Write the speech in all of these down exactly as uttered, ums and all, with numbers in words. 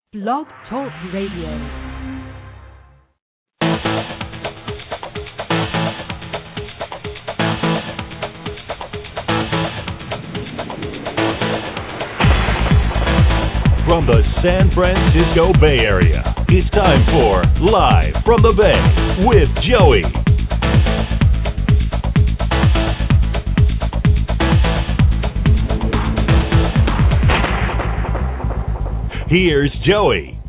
Blog Talk Radio. From the San Francisco Bay Area, it's time for Live from the Bay with Joey. Here's Joey.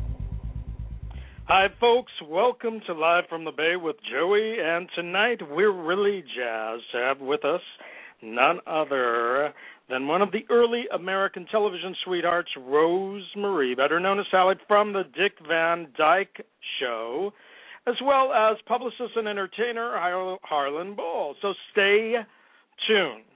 Hi, folks. Welcome to Live from the Bay with Joey. And tonight we're really jazzed to have with us none other than one of the early American television sweethearts, Rose Marie, better known as Sally, from the Dick Van Dyke Show, as well as publicist and entertainer Har- Harlan Ball. So stay tuned.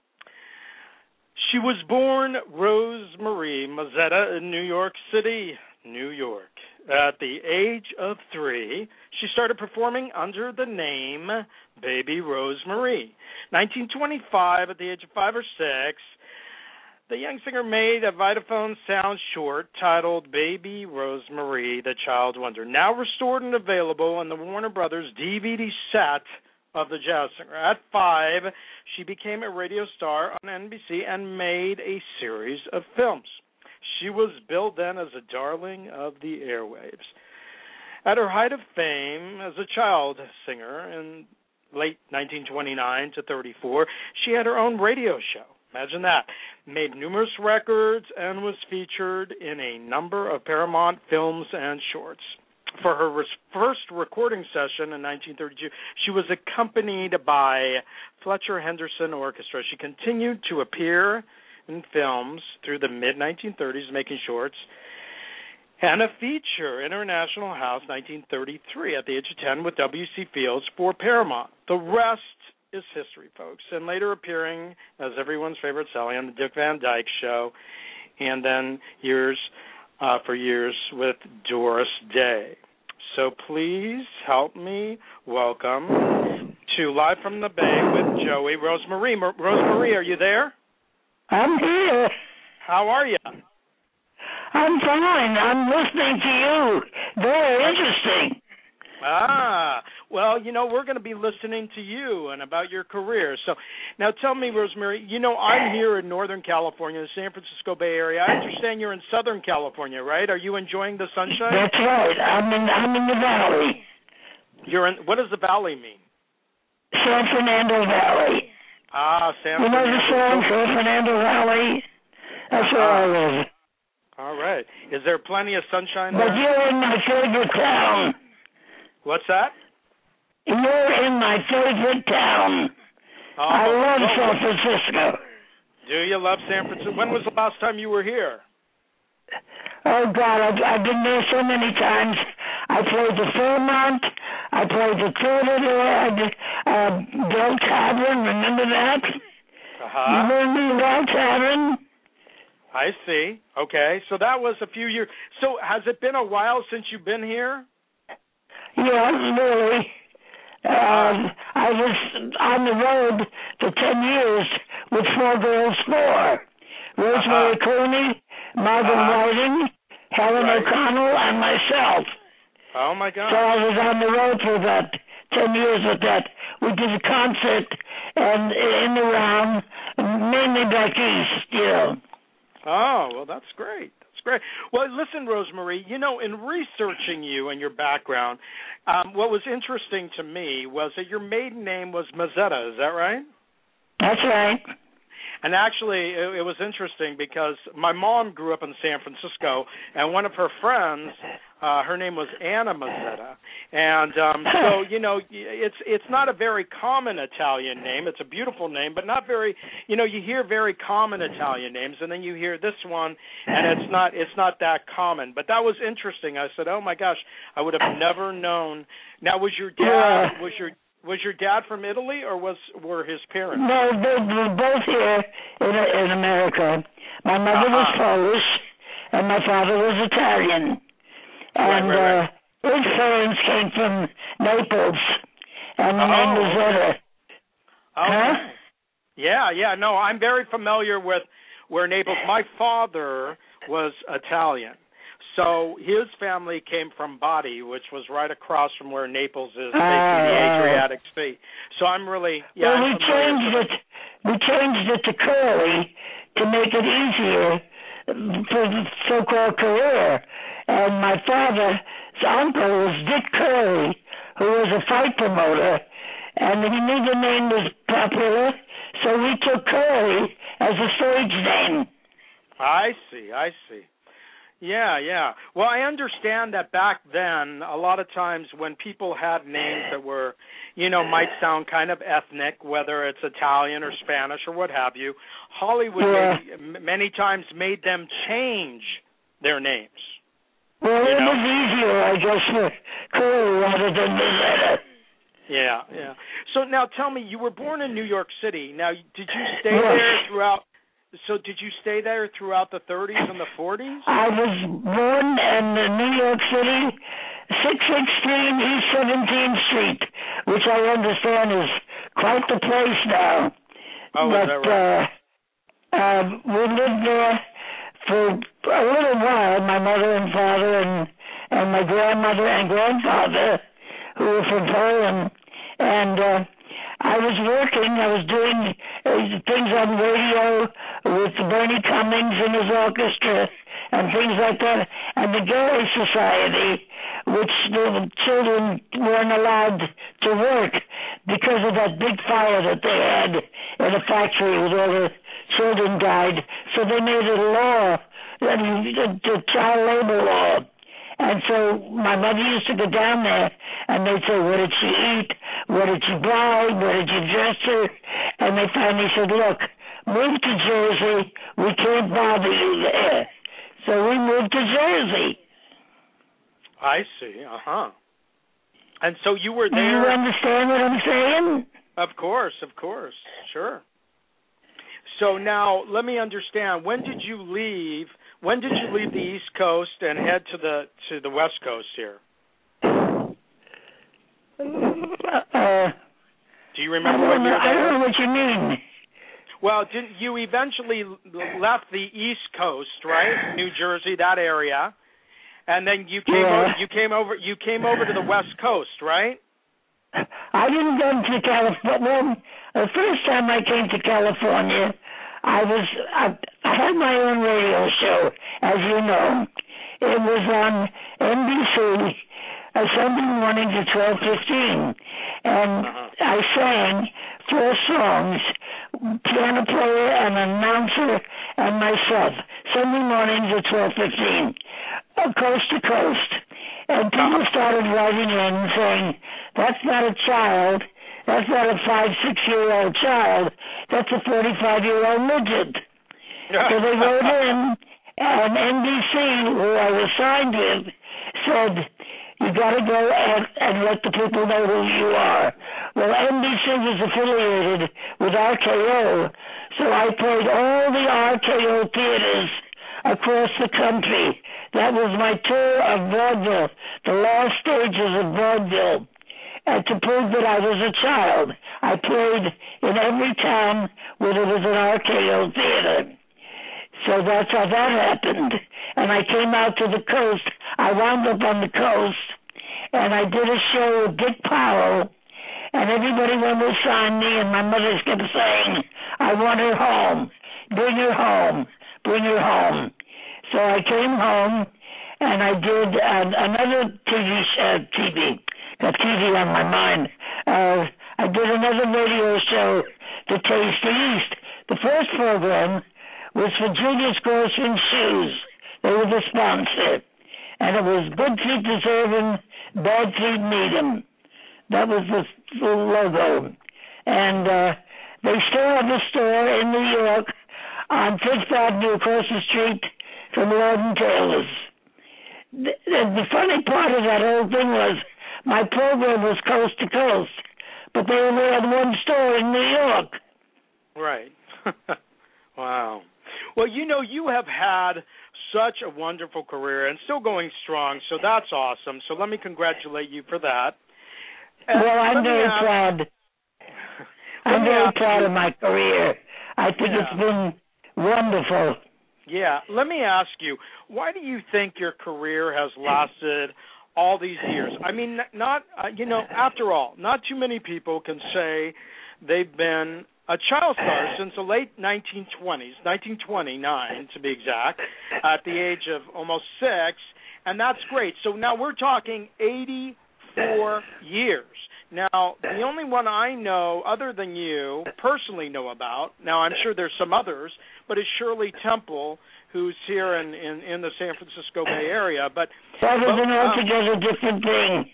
She was born Rose Marie Mazzetta in New York City, New York. At the age of three, she started performing under the name Baby Rose Marie. nineteen twenty-five, at the age of five or six, the young singer made a Vitaphone sound short titled Baby Rose Marie, the Child Wonder, now restored and available on the Warner Brothers D V D set of the jazz singer. At five, she became a radio star on N B C and made a series of films. She was billed then as a darling of the airwaves. At her height of fame as a child singer in late nineteen twenty-nine to thirty-four, she had her own radio show. Imagine that. Made numerous records and was featured in a number of Paramount films and shorts. For her res- first recording session in nineteen thirty-two, she was accompanied by Fletcher Henderson Orchestra. She continued to appear in films through the mid nineteen thirties, making shorts, and a feature, International House, nineteen thirty-three, at the age of ten with W C Fields for Paramount. The rest is history, folks, and later appearing as everyone's favorite Sally on the Dick Van Dyke Show, and then years uh, for years with Doris Day. So please help me welcome to Live from the Bay with Joey, Rose Marie. Rose Marie, are you there? I'm here. How are you? I'm fine. I'm listening to you. Very interesting. Ah, well, you know, we're going to be listening to you and about your career. So now tell me, Rosemary, you know, I'm here in Northern California, the San Francisco Bay Area. I understand you're in Southern California, right? Are you enjoying the sunshine? That's right. I'm in, I'm in the valley. You're in, what does the valley mean? San Fernando Valley. Ah, San you Fernando. You know the song, San Fernando Valley? That's where I live. All right. Is there plenty of sunshine but there? But you're in my favorite town. What's that? You're in my favorite town. Oh, I love well, San Francisco. Do you love San Francisco? When was the last time you were here? Oh, God, I've, I've been there so many times. I played the Fairmont. I played the theater there. The uh, Bell Tavern, remember that? Uh-huh. You remember the Bell Tavern? I see. Okay, so that was a few years. So has it been a while since you've been here? Yeah, really. Um, I was on the road for ten years with Four Girls Four. Rosemary uh-huh. Clooney, Marvin uh-huh. Whiting, Helen right. O'Connell, and myself. Oh, my God. So I was on the road for about ten years with that. We did a concert and in the round, mainly back east, you know. Oh, well, that's great. Great. Well, listen, Rosemarie, you know, in researching you and your background, um, what was interesting to me was that your maiden name was Mazzetta. Is that right? That's right. And actually, it, it was interesting because my mom grew up in San Francisco, and one of her friends, uh, her name was Anna Mazzetta. And um, so, you know, it's it's not a very common Italian name. It's a beautiful name, but not very, you know, you hear very common Italian names, and then you hear this one, and it's not it's not that common. But that was interesting. I said, oh, my gosh, I would have never known. Now, was your dad, was your Was your dad from Italy, or was were his parents? No, they were both here in, in America. My mother uh-huh. was Polish, and my father was Italian. And right, right, right. Uh, his parents came from Naples, and the oh. name was Zeta. Okay. Huh? Yeah, yeah. No, I'm very familiar with where Naples. My father was Italian. So his family came from Body, which was right across from where Naples is, facing Uh, the Adriatic Sea. So I'm really, yeah. well, I'm we familiar changed with it. We changed it to Curly to make it easier for the so-called career. And my father's uncle was Dick Curley, who was a fight promoter, and he knew the name was popular, so we took Curly as a stage name. I see, I see. Yeah, yeah. Well, I understand that back then, a lot of times when people had names that were, you know, might sound kind of ethnic, whether it's Italian or Spanish or what have you, Hollywood Yeah. maybe, many times made them change their names. Well, You it know? was easier, I guess, for Curly rather than Lizetta. Yeah, yeah. So now tell me, you were born in New York City. Now, did you stay Yes. there throughout? So did you stay there throughout the thirties and the forties? I was born in New York City, six sixteen East seventeenth Street, which I understand is quite the place now. Oh, but, is that right? uh, uh, we lived there for a little while, my mother and father and, and my grandmother and grandfather, who were from Poland. And uh, I was working, I was doing uh, things on radio with Bernie Cummings and his orchestra and things like that. And the Gary Society, which the children weren't allowed to work because of that big fire that they had in a factory where all the children died. So they made a law, the child labor law. And so my mother used to go down there, and they'd say, what did she eat? What did she buy? What did you dress her? And they finally said, look, move to Jersey. We can't bother you there. So we moved to Jersey. I see. Uh-huh. And so you were Do there. you understand what I'm saying? Of course, of course. Sure. So now let me understand, when did you leave when did you leave the East Coast and head to the to the West Coast here? Uh, Do you remember I what don't, year know, that I don't was? know what you mean. Well, didn't you eventually left the East Coast, right? New Jersey, that area. And then you came Yeah. over, you came over you came over to the West Coast, right? I didn't go to California. Well, the first time I came to California, I was I, I had my own radio show, as you know. It was on N B C uh, Sunday mornings at twelve fifteen, and Uh-huh. I sang four songs, piano player, an announcer, and myself. Sunday mornings at twelve fifteen, uh, coast to coast. And people started writing in saying, that's not a child, that's not a five, six-year-old child, that's a forty-five-year-old midget. So they wrote in, and N B C, who I was signed with, said, you got to go and, and let the people know who you are. Well, N B C was affiliated with R K O, so I played all the R K O theaters across the country. That was my tour of vaudeville, the last stages of vaudeville. And to prove that I was a child, I played in every town where there was an R K O theater. So that's how that happened. And I came out to the coast. I wound up on the coast, and I did a show with Dick Powell, and everybody wanted to sign me, and my mother kept saying, I want her home. Bring her home. Bring her home. So I came home, and I did uh, another T V, uh, T V, got T V on my mind. Uh, I did another radio show, The Taste East. The first program was for Julius Grossman Shoes. They were the sponsor. And it was Good Feet Deserve 'em, Bad Feet Need 'em. That was the, the logo. And uh, they still have a store in New York on Fifth Avenue across the street from Lord and Taylor's. The, the, the funny part of that whole thing was my program was coast to coast, but they only had one store in New York. Right. Wow. Well, you know, you have had such a wonderful career and still going strong, so that's awesome. So let me congratulate you for that. And well, I'm let me very ask- proud. Let I'm me very ask proud you- of my career. I think Yeah. it's been wonderful. Yeah. Let me ask you, why do you think your career has lasted all these years? I mean, not, uh, you know, after all, not too many people can say they've been a child star since the late nineteen twenties, nineteen twenty-nine to be exact, at the age of almost six, and that's great. So now we're talking eighty-four years. Now, the only one I know, other than you, personally know about, now I'm sure there's some others, but is Shirley Temple, who's here in, in, in the San Francisco Bay Area. But that was but, an altogether um, different thing.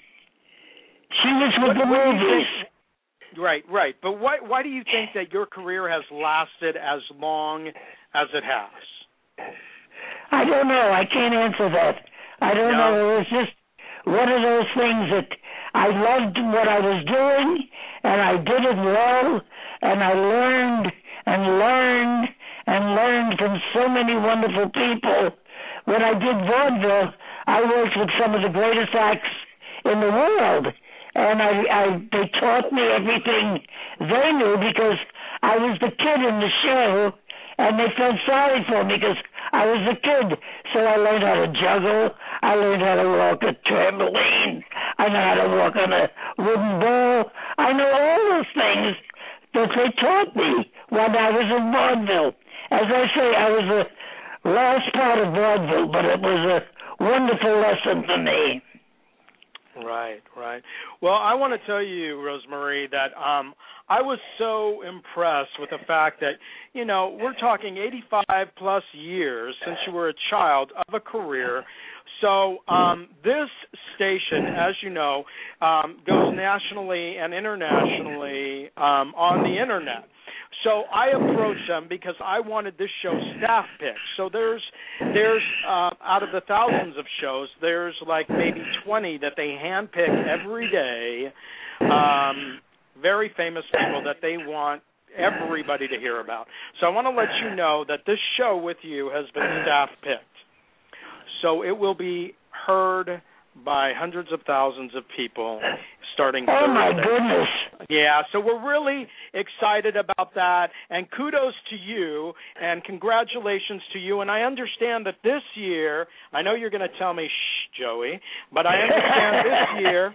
She was with what, the movies. Right, right. But why why do you think that your career has lasted as long as it has? I don't know. I can't answer that. I don't no. know. It was just one of those things that I loved what I was doing, and I did it well, and I learned and learned and learned from so many wonderful people. When I did vaudeville, I worked with some of the greatest acts in the world, and I, I they taught me everything they knew because I was the kid in the show, and they felt sorry for me because I was a kid. So I learned how to juggle. I learned how to walk a trampoline. I know how to walk on a wooden ball. I know all those things that they taught me when I was in vaudeville. As I say, I was the last part of vaudeville, but it was a wonderful lesson for me. Right, right. Well, I want to tell you, Rosemarie, that um, I was so impressed with the fact that, you know, we're talking eighty-five plus years since you were a child of a career. So um, this station, as you know, um, goes nationally and internationally um, on the Internet. So I approached them because I wanted this show staff picked. So there's, there's uh, out of the thousands of shows, there's like maybe twenty that they handpick every day, um, very famous people that they want everybody to hear about. So I want to let you know that this show with you has been staff picked. So it will be heard by hundreds of thousands of people starting Oh, Thursday. my goodness. Yeah, so we're really excited about that, and kudos to you, and congratulations to you. And I understand that this year, I know you're going to tell me, shh, Joey, but I understand this year,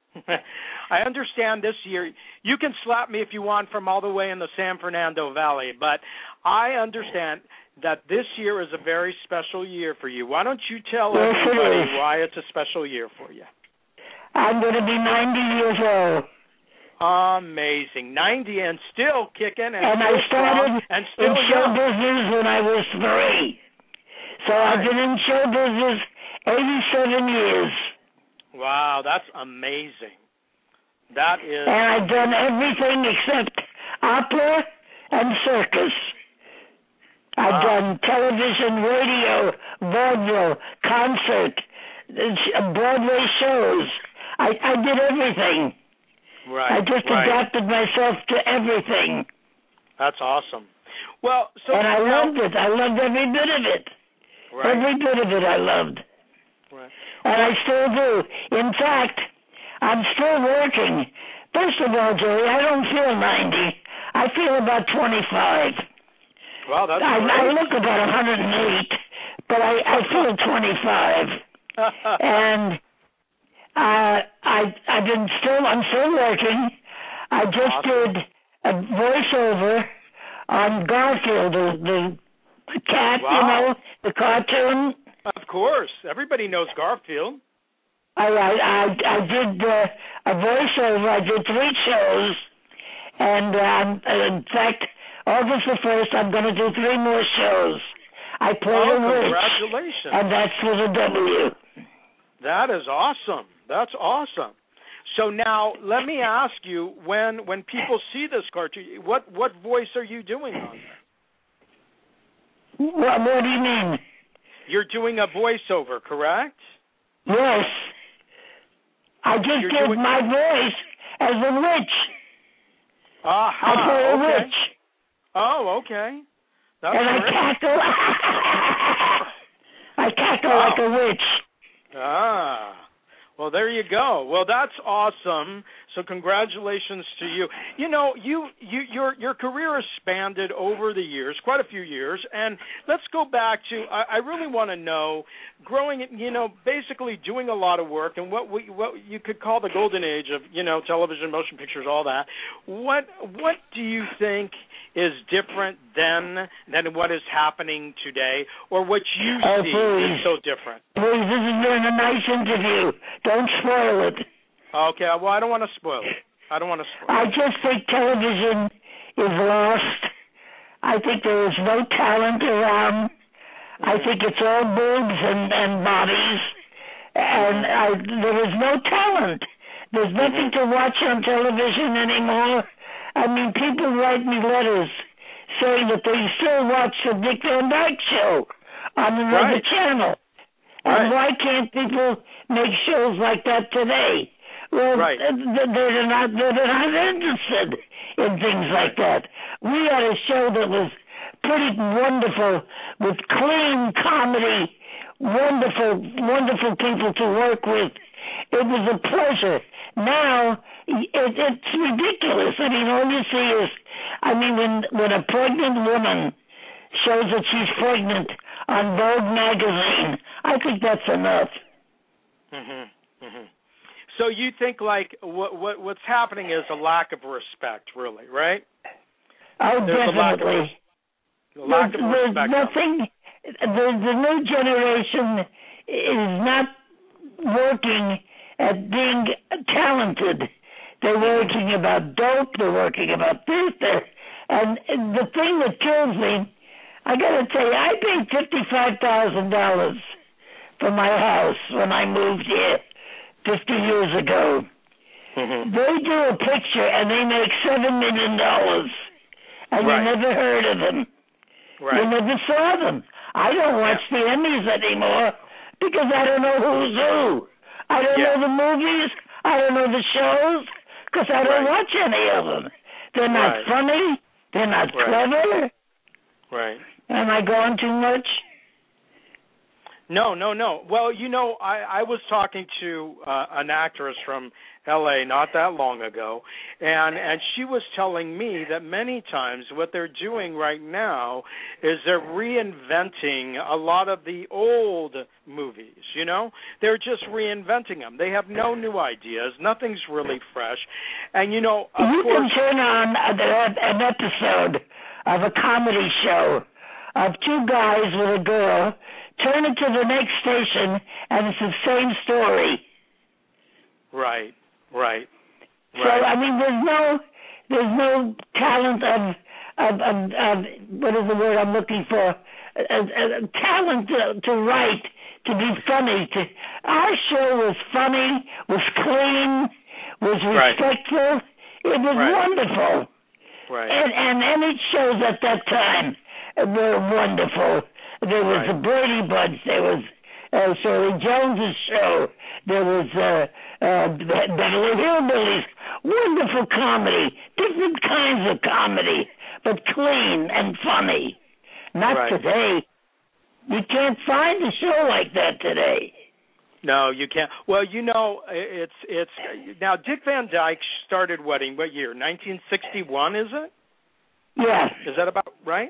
I understand this year, you can slap me if you want from all the way in the San Fernando Valley, but I understand that this year is a very special year for you. Why don't you tell yes, everybody it why it's a special year for you? I'm going to be ninety years old. Amazing. ninety and still kicking and, and still I started strong and still in show young. business when I was three. So right. I've been in show business eighty-seven years. Wow, that's amazing. That is And I've done everything except opera and circus. I've wow. done television, radio, vaudeville, concert, Broadway shows. I, I did everything. Right. I just right. adapted myself to everything. That's awesome. Well, so and I now, loved it. I loved every bit of it. Right. Every bit of it I loved. Right. And I still do. In fact, I'm still working. First of all, Joey, I don't feel ninety. I feel about twenty-five. Well, that's I, great. I look about one hundred eight, but I, I feel twenty-five. And uh, I, I've been still, I'm still working. I just awesome. did a voiceover on Garfield, the, the cat, wow. you know, the cartoon. Of course. Everybody knows Garfield. I, I, I, I did uh, a voiceover. I did three shows. And um, in fact, August the first, I'm going to do three more shows. I play oh, a witch. Congratulations. And that's with a W. That is awesome. That's awesome. So now, let me ask you, when when people see this cartoon, what, what voice are you doing on there? What, what do you mean? You're doing a voiceover, correct? Yes. I just You're did doing... my voice as a witch. Aha, I play a okay. witch. Oh, okay. That's and great. I cackle. I cackle oh. like a witch. Ah. Well, Well, there you go. Well, that's awesome. So congratulations to you. You know, you, you your your career has spanned over the years, quite a few years. And let's go back to, I, I really want to know, growing, you know, basically doing a lot of work and what we, what you could call the golden age of, you know, television, motion pictures, all that. What what do you think is different then than what is happening today, or what you oh, see please. is so different? Please, this has been a nice interview. Don't spoil it. Okay, well, I don't want to spoil it. I don't want to spoil it. I just think television is lost. I think there is no talent around. Mm-hmm. I think it's all boobs and, and bodies, and I, there is no talent. There's nothing mm-hmm. to watch on television anymore. I mean, people write me letters saying that they still watch the Dick Van Dyke Show on another right. channel. Right. And why can't people make shows like that today? Well, right. they're not they're not interested in things like that. We had a show that was pretty wonderful with clean comedy, wonderful, wonderful people to work with. It was a pleasure. Now, it, it's ridiculous. I mean, all you see is, I mean, when, when a pregnant woman shows that she's pregnant on Vogue magazine, I think that's enough. Mm-hmm. Mm-hmm. So you think, like, what, what what's happening is a lack of respect, really, right? Oh, There's definitely. A lack of, a lack of there's, respect. There's nothing, the, the new generation is not working at being talented. They're working about dope. They're working about this. They're, and the thing that kills me, I got to tell you, I paid fifty-five thousand dollars for my house when I moved here fifty years ago. Mm-hmm. They do a picture and they make seven million dollars, and right. you never heard of them. Right. You never saw them. I don't watch yeah. the Emmys anymore because I don't know who's who. I don't yeah. know the movies. I don't know the shows because I don't right. watch any of them. They're not right. funny. They're not right. clever. Right. Am I going too much? No, no, no. Well, you know, I, I was talking to uh, an actress from L A not that long ago, and, and she was telling me that many times what they're doing right now is they're reinventing a lot of the old movies, you know? They're just reinventing them. They have no new ideas. Nothing's really fresh. And, you know, of you course... can turn on an episode of a comedy show of two guys with a girl, turn it to the next station, and it's the same story. Right, right. So right. I mean, there's no, there's no talent of, of, of, of what is the word I'm looking for? A, a, a talent to, to write, to be funny. To our show was funny, was clean, was respectful. Right. It was right. wonderful. Right. And, and any shows at that time were wonderful. There was right. the Brady Bunch. There was uh, Shirley Jones's show. There was uh, uh, Beverly Hillbillies. Wonderful comedy, different kinds of comedy, but clean and funny. Not right. today. You can't find a show like that today. No, you can't. Well, you know, it's it's now Dick Van Dyke started what in what year? nineteen sixty-one, is it? Yeah. Is that about right?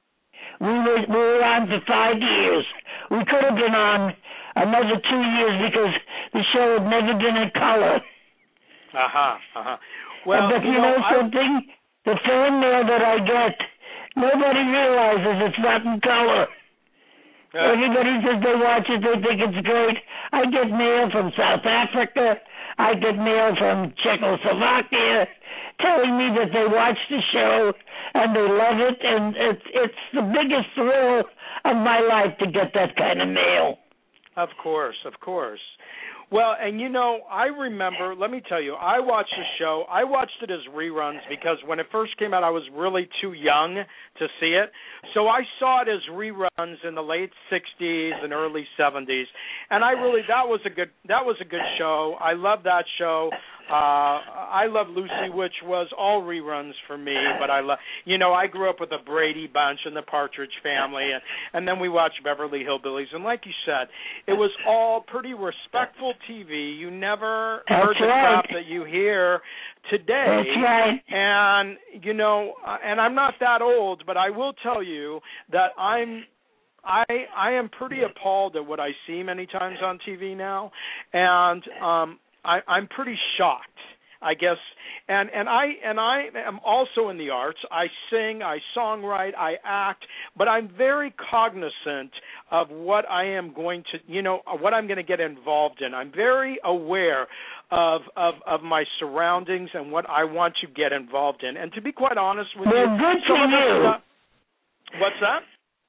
We were we were on for five years. We could have been on another two years because the show had never been in color. Uh huh. Uh huh. Well, but you, you know, know something, I... the fan mail that I get, nobody realizes it's not in color. Uh, Everybody says they watch it, they think it's great. I get mail from South Africa. I get mail from Czechoslovakia telling me that they watch the show and they love it, and it's it's the biggest thrill of my life to get that kind of mail. Of course, of course. Well, and you know, I remember, let me tell you, I watched the show. I watched it as reruns because when it first came out, I was really too young to see it. So I saw it as reruns in the late sixties and early seventies. And I really, that was a good, that was a good show. I loved that show. Uh, I love Lucy, which was all reruns for me, but I love, you know, I grew up with the Brady Bunch and the Partridge Family, and, and then we watched Beverly Hillbillies, and like you said, it was all pretty respectful T V. You never That's heard the right. crap that you hear today. That's right. And, you know, uh, and I'm not that old, but I will tell you that I'm I I am pretty appalled at what I see many times on T V now, and um, I, I'm pretty shocked, I guess. And and I and I am also in the arts. I sing, I songwrite, I act, but I'm very cognizant of what I am going to, you know, what I'm going to get involved in. I'm very aware of of of my surroundings and what I want to get involved in. And to be quite honest with well, you, good some for of the you. stuff, what's that?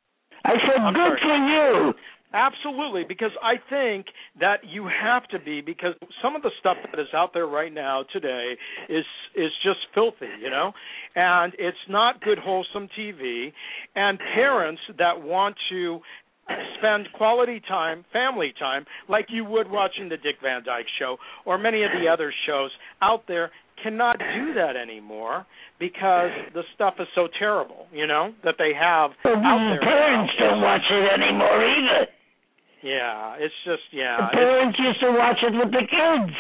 I said I'm good sorry. for you. Absolutely, because I think that you have to be, because some of the stuff that is out there right now today is is just filthy, you know, and it's not good, wholesome T V. And parents that want to spend quality time, family time, like you would watching the Dick Van Dyke Show or many of the other shows out there, cannot do that anymore because the stuff is so terrible, you know, that they have Well, out there. parents now. don't watch it anymore either. Yeah, it's just, yeah. The it's- parents used to watch it with the kids.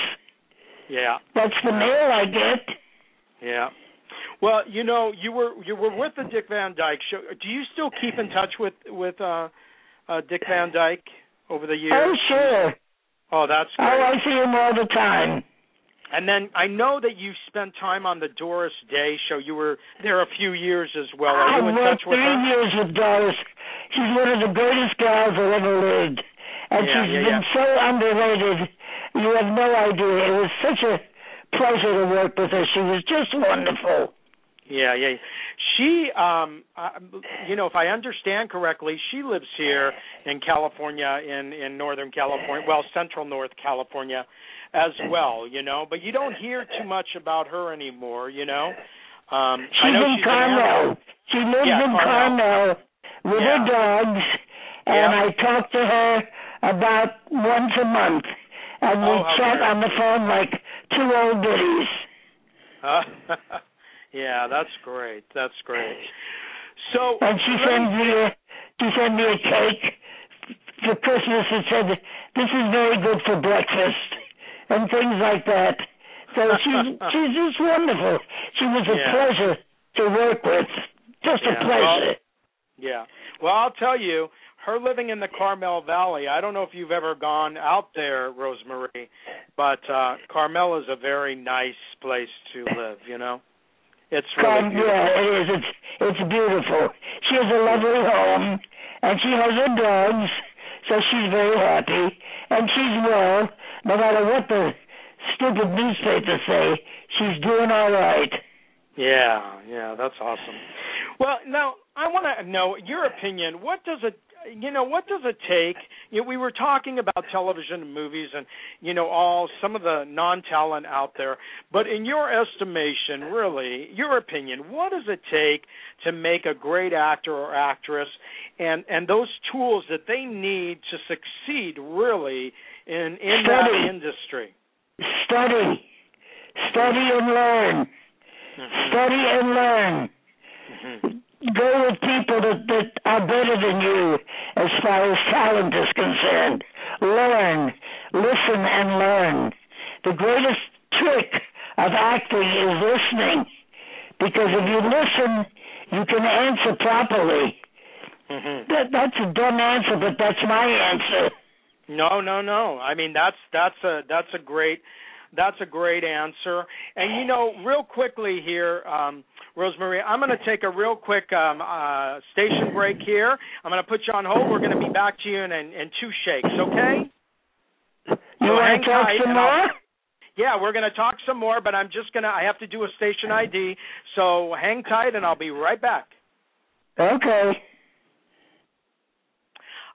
Yeah. That's the mail I get. Yeah. Well, you know, you were you were with the Dick Van Dyke Show. Do you still keep in touch with with uh, uh, Dick Van Dyke over the years? Oh, sure. Oh, that's great. Oh, I see him all the time. And then I know that you spent time on the Doris Day Show. You were there a few years as well. Are I you in worked touch with three her? years with Doris. She's one of the greatest gals that ever lived. And Yeah, she's yeah, been yeah. so underrated. You have no idea. It was such a pleasure to work with her. She was just wonderful. Yeah, yeah. She, um, uh, you know, if I understand correctly, she lives here in California, in in Northern California, well, Central North California, as well. You know, but you don't hear too much about her anymore. You know, um, She's I know in she's Carmel. an She lives Yeah, in Carmel. Carmel with Yeah. her dogs, and Yeah. I talk to her about once a month, and we Oh, how chat great. on the phone like two old biddies. Uh, yeah, that's great. That's great. So, And she let sends me- me a she sent me a cake for Christmas and said, "This is very good for breakfast," and things like that. So she's she's just wonderful. She was a Yeah. pleasure to work with. Just Yeah, a pleasure. well, yeah. Well, I'll tell you, her living in the Carmel Valley, I don't know if you've ever gone out there, Rosemarie, but uh, Carmel is a very nice place to live, you know? It's really Um, beautiful. yeah, it is. It's it's beautiful. She has a lovely home, and she has her dogs, so she's very happy, and she's well. No matter what the stupid newspapers say, she's doing all right. Yeah, yeah, that's awesome. Well, now I want to know your opinion. What does it, you know, what does it take? You know, we were talking about television and movies, and you know, all some of the non-talent out there. But in your estimation, really, your opinion, what does it take to make a great actor or actress, and and those tools that they need to succeed, really, in in that Study. industry? Study, study and learn. Mm-hmm. Study and learn. Mm-hmm. Go with people that, that are better than you as far as talent is concerned. Learn. Listen and learn. The greatest trick of acting is listening. Because if you listen, you can answer properly. Mm-hmm. That, that's a dumb answer, but that's my answer. No, no, no. I mean, that's that's a that's a great that's a great answer. And you know, real quickly here, um, Rosemarie, I'm going to take a real quick um, uh, station break here. I'm going to put you on hold. We're going to be back to you in, in, in two shakes, okay? You So want hang to talk tight some and I'll- more? Yeah, we're going to talk some more, but I'm just going to, I have to do a station I D. So hang tight and I'll be right back. Okay.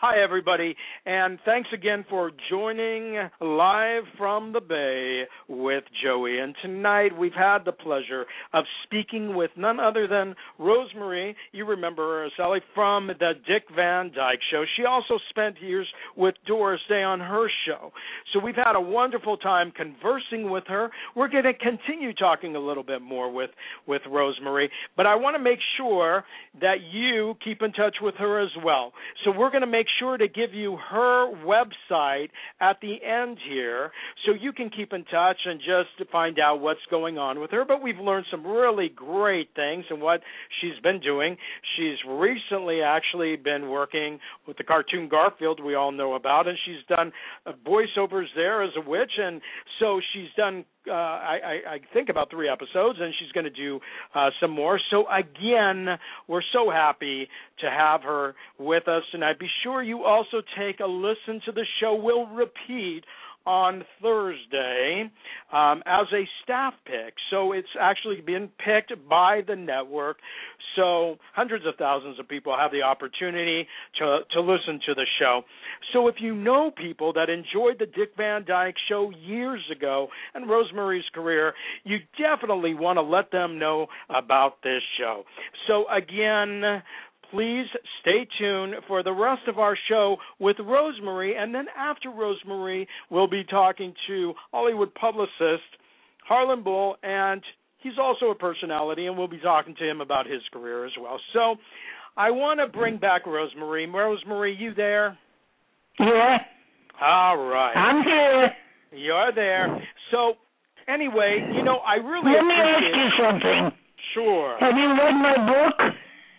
Hi, everybody, and thanks again for joining Live from the Bay with Joey. And tonight we've had the pleasure of speaking with none other than Rosemarie. You remember her, Sally, from the Dick Van Dyke Show. She also spent years with Doris Day on her show. So we've had a wonderful time conversing with her. We're going to continue talking a little bit more with, with Rosemarie, but I want to make sure that you keep in touch with her as well. So we're going to make sure to give you her website at the end here so you can keep in touch and just find out what's going on with her. But we've learned some really great things and what she's been doing. She's recently actually been working with the cartoon Garfield we all know about, and she's done voiceovers there as a witch, and so she's done Uh, I, I, I think about three episodes, and she's going to do uh, some more. So, again, we're so happy to have her with us tonight. Be sure you also take a listen to the show. We'll repeat on Thursday um, as a staff pick. So it's actually been picked by the network. So hundreds of thousands of people have the opportunity to to listen to the show. So if you know people that enjoyed the Dick Van Dyke Show years ago and Rosemarie's career, you definitely want to let them know about this show. So again, please stay tuned for the rest of our show with Rosemarie, and then after Rosemarie, we'll be talking to Hollywood publicist Harlan Bull, and he's also a personality, and we'll be talking to him about his career as well. So I want to bring back Rosemarie. Rosemarie, you there? Yeah. All right. I'm here. You're there. So anyway, you know, I really Let me appreciate ask you something. Sure. Have you read my book?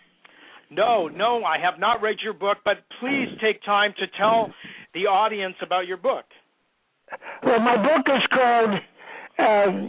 No, no, I have not read your book, but please take time to tell the audience about your book. Well, my book is called um,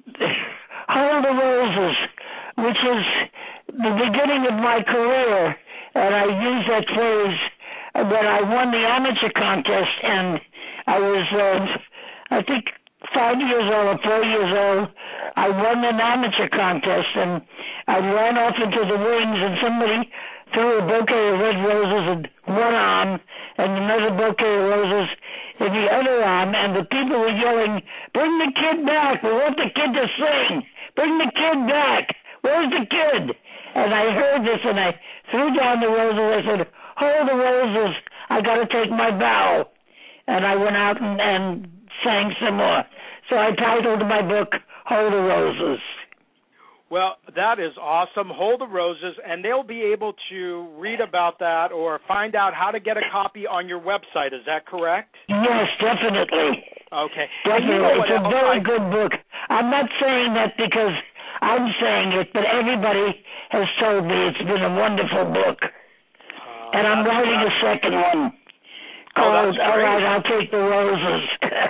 Hold the Roses, which is the beginning of my career, and I use that phrase when I won the amateur contest, and I was, uh, I think, five years old or four years old. I won an amateur contest, and I ran off into the wings, and somebody threw a bouquet of red roses in one arm and another bouquet of roses in the other arm, and the people were yelling, "Bring the kid back! We want the kid to sing! Bring the kid back! Where's the kid?" And I heard this, and I threw down the roses. I said, "Hold the roses! I got to take my bow." And I went out and, and sang some more. So I titled my book, Hold the Roses. Well, that is awesome. Hold the Roses, and they'll be able to read about that or find out how to get a copy on your website. Is that correct? Yes, definitely. Okay. Definitely. You know it's a else? very I... good book. I'm not saying that because I'm saying it, but everybody has told me it's been a wonderful book. Uh, and I'm writing a second one. Oh, that's All great. right, I'll take the roses.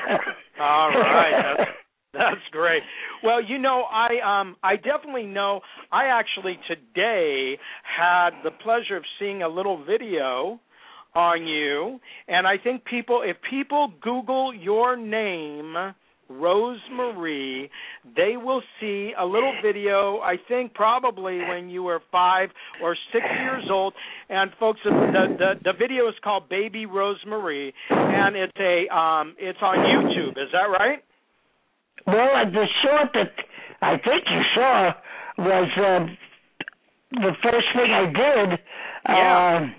All right. That's, that's great. Well, you know, I um I definitely know I actually today had the pleasure of seeing a little video on you, and I think people, if people Google your name, Rosemarie, they will see a little video, I think probably when you were five or six years old. And folks, the the, the video is called Baby Rosemarie, and it's a um it's on YouTube. Is that right? Well, the short that I think you saw was uh, the first thing I did. Yeah. Uh,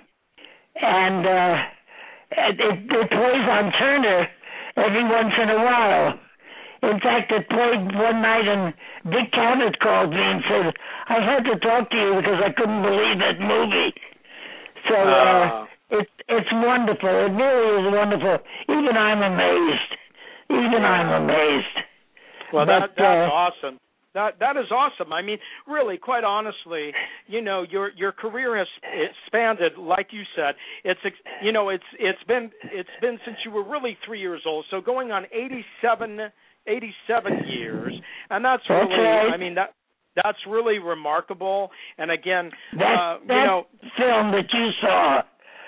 and uh, it, it plays on Turner every once in a while. In fact, it played one night, and Dick Cavett called me and said, "I had to talk to you because I couldn't believe that movie." So uh, uh, it's it's wonderful. It really is wonderful. Even I'm amazed. Even I'm amazed. Well, but, that that's uh, awesome. That that is awesome. I mean, really, quite honestly, you know, your your career has expanded, like you said. It's you know, it's it's been it's been since you were really three years old. So going on eighty-seven, eighty-seven years, and that's really, that's right. I mean, that that's really remarkable. And again, that, uh, that you know, film that you saw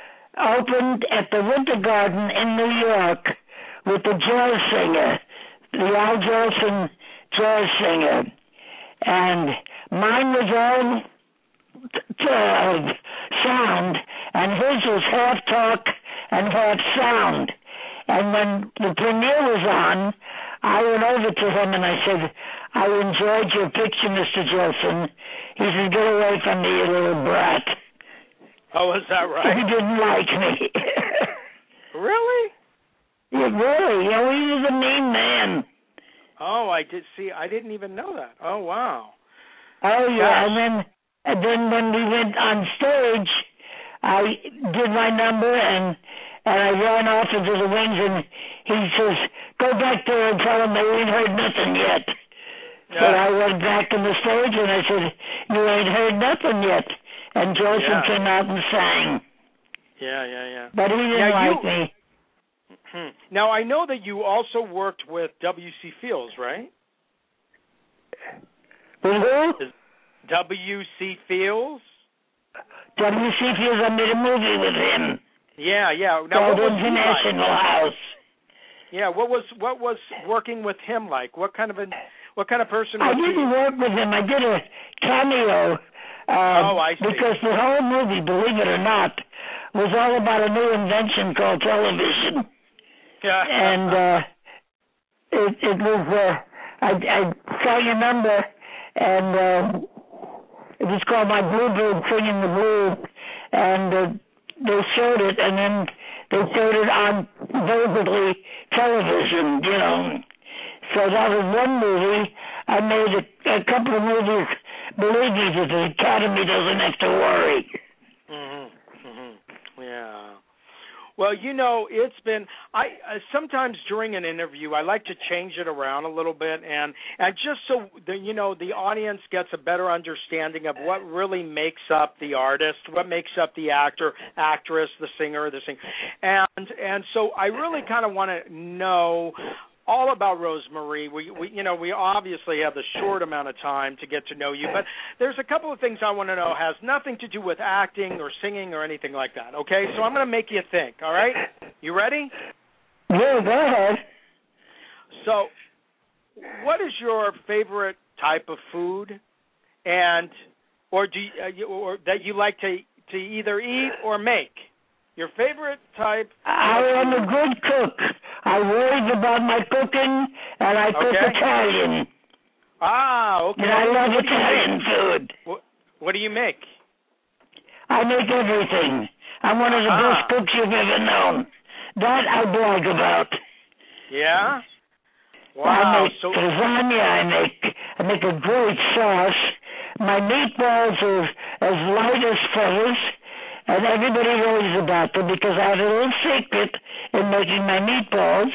opened at the Winter Garden in New York with the jazz singer, the Al Jolson jazz singer, and mine was all t- t- uh, sound, and his was half talk and have sound. And when the premiere was on, I went over to him and I said, I enjoyed your picture, Mister Gilson. He said, get away from me, you little brat. Oh, is that right? He didn't like me. Really? Yeah, really. You know, he was a mean man. Oh, I did see. I didn't even know that. Oh, wow. Oh, yeah. Gosh. And then, and then when we went on stage, I did my number and and I ran off into the wings, and he says, go back there and tell them they ain't heard nothing yet. Yeah. So I went back on the stage, and I said, you ain't heard nothing yet. And Joseph yeah. came out and sang. Yeah, yeah, yeah. But he didn't now like you, me. Hmm. Now, I know that you also worked with W C Fields, right? With who? W C Fields? W C Fields, I made a movie with him. Yeah, yeah. Now, what was he International like? House. Yeah, what was what was working with him like? What kind of a what kind of person was I didn't he? work with him. I did a cameo. Uh, oh, I see. Because the whole movie, believe it or not, was all about a new invention called television. Yeah. And uh, it it was uh, I I sang a number, and uh, it was called My Bluebird Singing the Blues, and uh, they showed it, and then they showed it on supposedly television, you know. So that was one movie. I made a, a couple of movies. Believe me, that the Academy doesn't have to worry. Mm-hmm. Mm-hmm. Yeah. Well, you know, it's been. I uh, sometimes during an interview, I like to change it around a little bit, and and just so the you know the audience gets a better understanding of what really makes up the artist, what makes up the actor, actress, the singer, the singer, and and so I really kind of want to know all about Rosemarie. We, we, you know, we obviously have the short amount of time to get to know you, but there's a couple of things I want to know. Has nothing to do with acting or singing or anything like that. Okay, so I'm going to make you think. All right, you ready? Yeah, go ahead. So, what is your favorite type of food, and or do you, uh, you, or that you like to to either eat or make? Your favorite type? I am a good cook. I worry about my cooking, and I cook okay. Italian. Ah, okay. And I love what Italian food. What, what do you make? I make everything. I'm one of the uh-huh. best cooks you've ever known. That I brag about. Yeah? Wow. I make so, lasagna. I make I make a great sauce. My meatballs are as light as feathers. And everybody knows about them because I have a little secret in making my meatballs.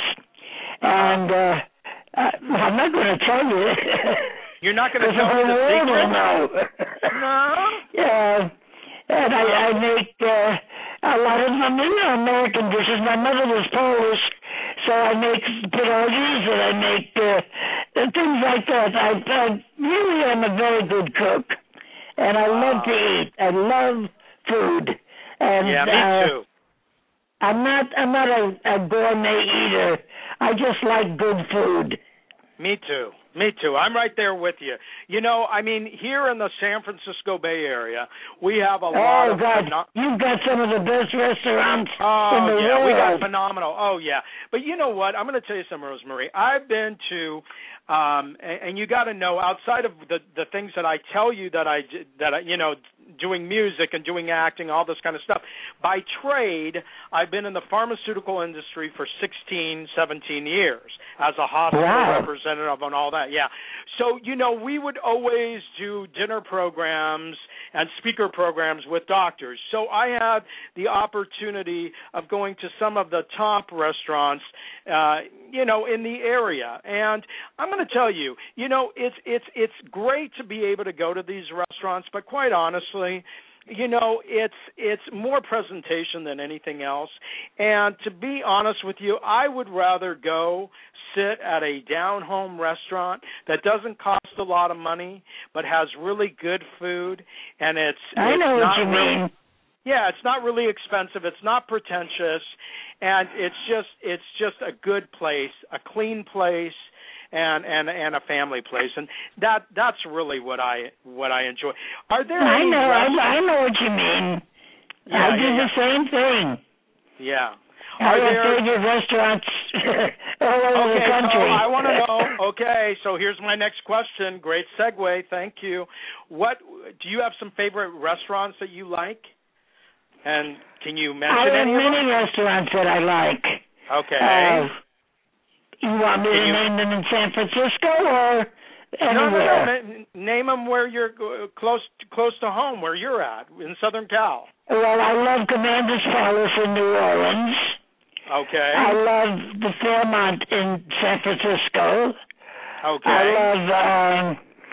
And uh, I, I'm not going to tell you. You're not going to tell me the secret? Will know. No? Yeah. And I, I make uh, a lot of them, you know, American dishes. My mother was Polish, so I make pierogies and I make uh, things like that. I, I really am a very good cook. And I wow. love to eat. I love food. And, yeah, me uh, too. I'm not I'm not a, a gourmet eater. I just like good food. Me too. Me too. I'm right there with you. You know, I mean, here in the San Francisco Bay Area, we have a oh, lot of... God. Pheno- You've got some of the best restaurants oh, in the yeah, world. we got phenomenal. Oh, yeah. But you know what? I'm going to tell you something, Rosemarie. I've been to... Um, and, and you got to know, outside of the the things that I tell you that I that I, you know, doing music and doing acting, all this kind of stuff. By trade, I've been in the pharmaceutical industry for sixteen, seventeen years as a hospital wow. representative and all that. Yeah. So you know, we would always do dinner programs and speaker programs with doctors. So I had the opportunity of going to some of the top restaurants, uh, you know, in the area, and I'm going to tell you, you know, it's it's it's great to be able to go to these restaurants, but quite honestly, you know, it's it's more presentation than anything else. And to be honest with you, I would rather go sit at a down-home restaurant that doesn't cost a lot of money but has really good food, and it's I it's know not what you really, mean. Yeah, it's not really expensive. It's not pretentious, and it's just it's just a good place, a clean place. And, and and a family place, and that that's really what I what I enjoy. Are there? I any know, restaurants? I, I know what you mean. Yeah, I do yeah, the yeah. same thing. Yeah. I Are have there... favorite restaurants all over okay, the country. so I want to know. Okay, so here's my next question. Great segue. Thank you. What do you have some favorite restaurants that you like? And can you mention I have any of many them? restaurants that I like. Okay. Uh, you want me Can to you... name them in San Francisco or anywhere? No, no, no. Name them where you're close close to home, where you're at in Southern Cal. Well, I love Commander's Palace in New Orleans. Okay. I love the Fairmont in San Francisco. Okay. I love, um,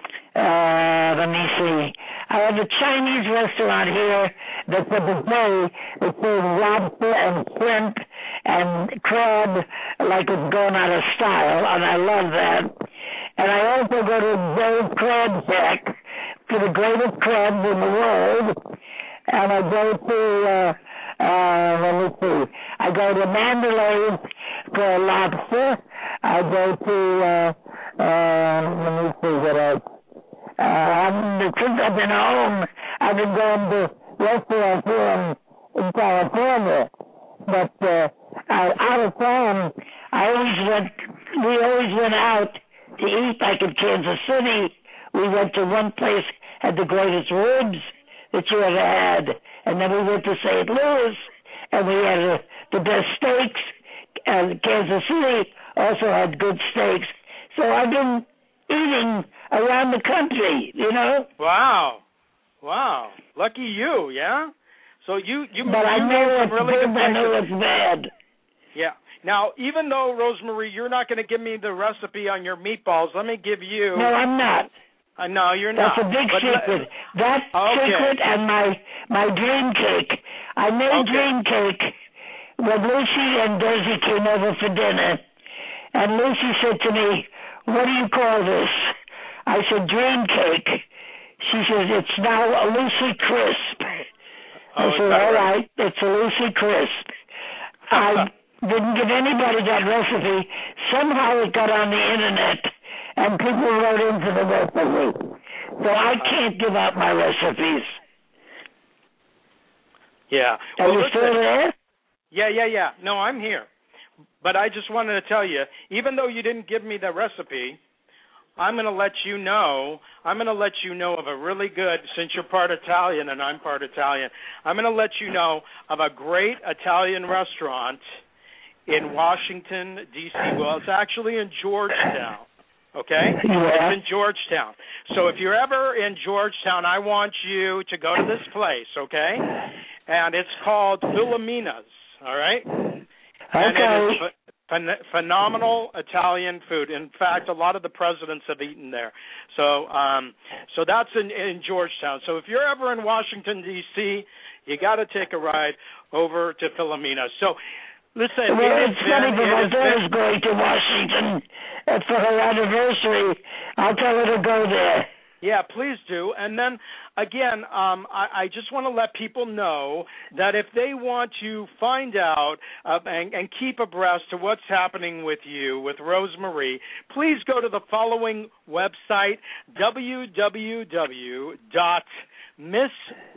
uh, let me see. I have a Chinese restaurant here that's a buffet that serves lobster and shrimp and crab like it's gone out of style, and I love that. And I also go to Joe's Crab Shack for the greatest crabs in the world. And I go to, uh, uh, let me see, I go to Mandalay for lobster. I go to, uh, uh, let me see what else. Uh, since I've been home, I've been going to restaurants here in, in California. But, uh, out of town, I always went, we always went out to eat, like in Kansas City. We went to one place, had the greatest ribs that you ever had. And then we went to Saint Louis, and we had uh, the best steaks. And Kansas City also had good steaks. So I've been eating around the country, you know. Wow. Wow. Lucky you, yeah? So you, you, but you I know it's really good, good I know places. it's bad. Yeah. Now, even though, Rosemary, you're not going to give me the recipe on your meatballs, let me give you... No, I'm not. Uh, no, you're That's not. That's a big but secret. Le- that okay. secret and my my dream cake. I made okay. dream cake when Lucy and Desi came over for dinner. And Lucy said to me, "What do you call this?" I said, "Dream cake." She says, "It's now a Lucy Crisp." Oh, I said, "All right? right, it's a Lucy Crisp." I didn't give anybody that recipe. Somehow it got on the internet, and people wrote into the recipe. So I can't give out my recipes. Yeah. Are well, you listen, still there? Yeah, yeah, yeah. No, I'm here. But I just wanted to tell you, even though you didn't give me the recipe, I'm going to let you know, I'm going to let you know of a really good, since you're part Italian and I'm part Italian, I'm going to let you know of a great Italian restaurant in Washington, D C Well, it's actually in Georgetown, okay? Yeah. It's in Georgetown. So if you're ever in Georgetown, I want you to go to this place, okay? And it's called Filomena's, all right? And Okay. it is ph- phenomenal Italian food. In fact, a lot of the presidents have eaten there. So um, so that's in, in Georgetown. So if you're ever in Washington, D C, you got to take a ride over to Filomena's. So listen, Well, it it's has funny, been, but it my has daughter's been, going to Washington uh, for her anniversary. I'll tell her to go there. Yeah, please do. And then, again, um, I, I just want to let people know that if they want to find out uh, and, and keep abreast to what's happening with you, with Rosemarie, please go to the following website, w w w dot miss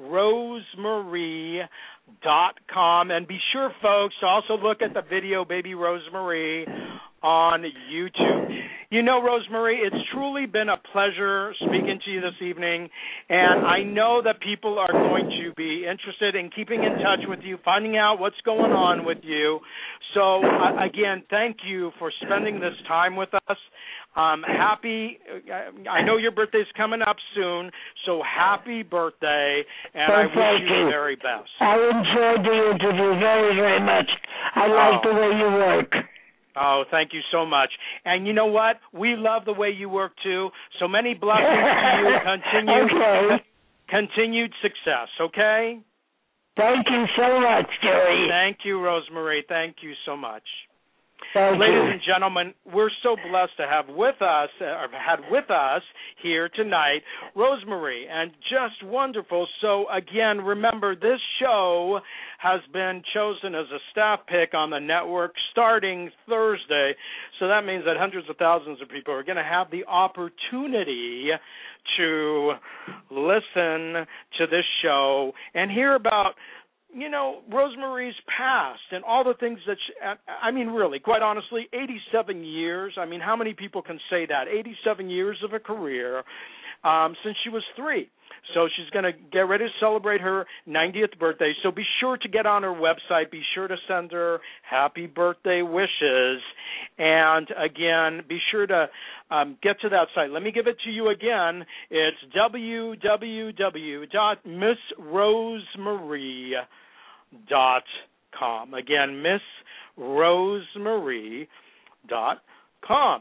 rosemarie dot com. And be sure, folks, to also look at the video Baby Rosemarie on YouTube. You know, Rosemarie, it's truly been a pleasure speaking to you this evening, and I know that people are going to be interested in keeping in touch with you, finding out what's going on with you. So, uh, again, thank you for spending this time with us. Um, happy, I know your birthday's coming up soon, so happy birthday, and Well, I wish thank you you. the very best. I enjoyed the interview very, very much. I like Oh. the way you work. Oh, thank you so much. And you know what? We love the way you work, too. So many blessings to you. Continued, Okay. continued success, okay? Thank you so much, Jerry. Thank you, Rosemarie. Thank you so much. Thank Ladies you. and gentlemen, we're so blessed to have with us, or had with us here tonight, Rosemarie, and just wonderful. So, again, remember, this show has been chosen as a staff pick on the network starting Thursday. So that means that hundreds of thousands of people are going to have the opportunity to listen to this show and hear about you know, Rosemarie's past and all the things that she, I mean, really, quite honestly, eighty-seven years. I mean, how many people can say that? eighty-seven years of a career um, since she was three. So she's going to get ready to celebrate her ninetieth birthday. So be sure to get on her website. Be sure to send her happy birthday wishes. And, again, be sure to um, get to that site. Let me give it to you again. It's w w w dot miss rosemarie dot com. Again, miss rosemarie dot com.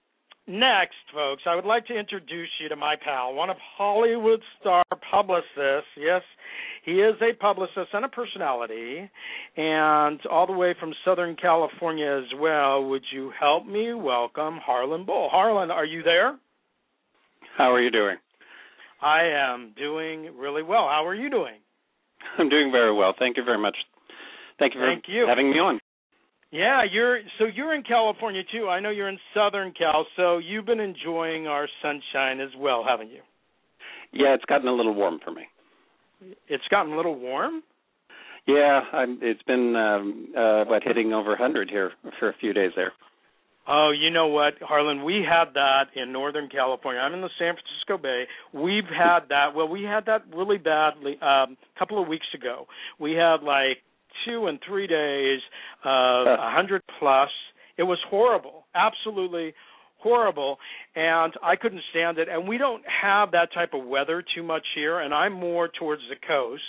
Next, folks, I would like to introduce you to my pal, one of Hollywood star publicists. Yes, he is a publicist and a personality, and all the way from Southern California as well. Would you help me welcome Harlan Bull? Harlan, are you there? How are you doing? I am doing really well. How are you doing? I'm doing very well. Thank you very much. Thank you for Thank you. having me on. Yeah, you're so you're in California too. I know you're in Southern Cal, so you've been enjoying our sunshine as well, haven't you? Yeah, it's gotten a little warm for me. It's gotten a little warm? Yeah, I'm, it's been um, uh, what hitting over one hundred here for a few days there. Oh, you know what, Harlan? We had that in Northern California. I'm in the San Francisco Bay. We've had that. Well, we had that really badly um, a couple of weeks ago. We had like two and three days of uh, one hundred plus. It was horrible, absolutely horrible, and I couldn't stand it. And we don't have that type of weather too much here, and I'm more towards the coast.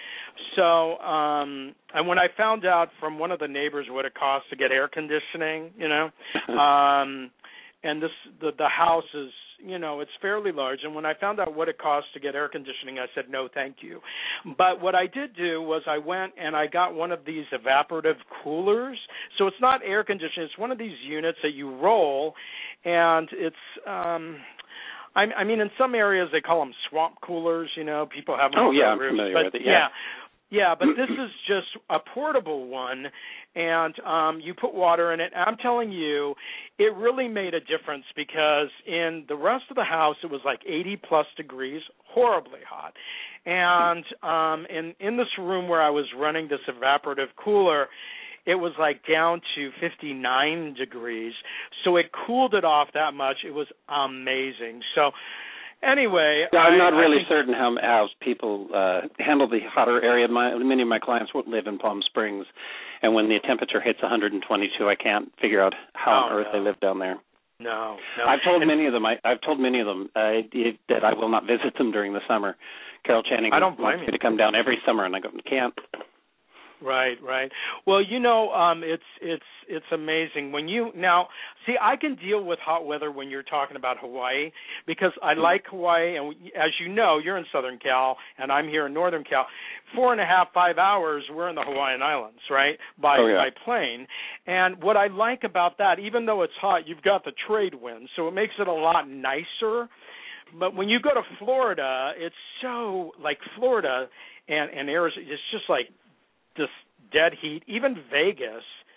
So, um, and when I found out from one of the neighbors what it costs to get air conditioning, you know, um, and this the, the house is, you know, it's fairly large. And when I found out what it costs to get air conditioning, I said, no, thank you. But what I did do was I went and I got one of these evaporative coolers. So it's not air conditioning. It's one of these units that you roll, and it's um, – I, I mean, in some areas they call them swamp coolers, you know. People have them oh, on yeah, their I'm roofs. familiar but, with it, yeah. yeah. Yeah, but this is just a portable one, and um, you put water in it. I'm telling you, it really made a difference because in the rest of the house it was like eighty plus degrees, horribly hot. And um, in, in this room where I was running this evaporative cooler, it was like down to fifty-nine degrees. So it cooled it off that much. It was amazing. So anyway, yeah, I'm I, not really I think, certain how how people uh, handle the hotter area. My, many of my clients live in Palm Springs, and when the temperature hits one hundred twenty-two, I can't figure out how oh, on earth no. they live down there. No, no. I've told and, many of them. I, I've told many of them uh, it, that I will not visit them during the summer. Carol Channing I don't blame wants you. me to come down every summer, and I go, can't. Right, right. Well, you know, um, it's it's it's amazing when you now see. I can deal with hot weather when you're talking about Hawaii because I like Hawaii, and as you know, you're in Southern Cal, and I'm here in Northern Cal. Four and a half, five hours, we're in the Hawaiian Islands, right, by oh, yeah. by plane. And what I like about that, even though it's hot, you've got the trade wind, so it makes it a lot nicer. But when you go to Florida, it's so like Florida and and Arizona, it's just like this dead heat, even Vegas.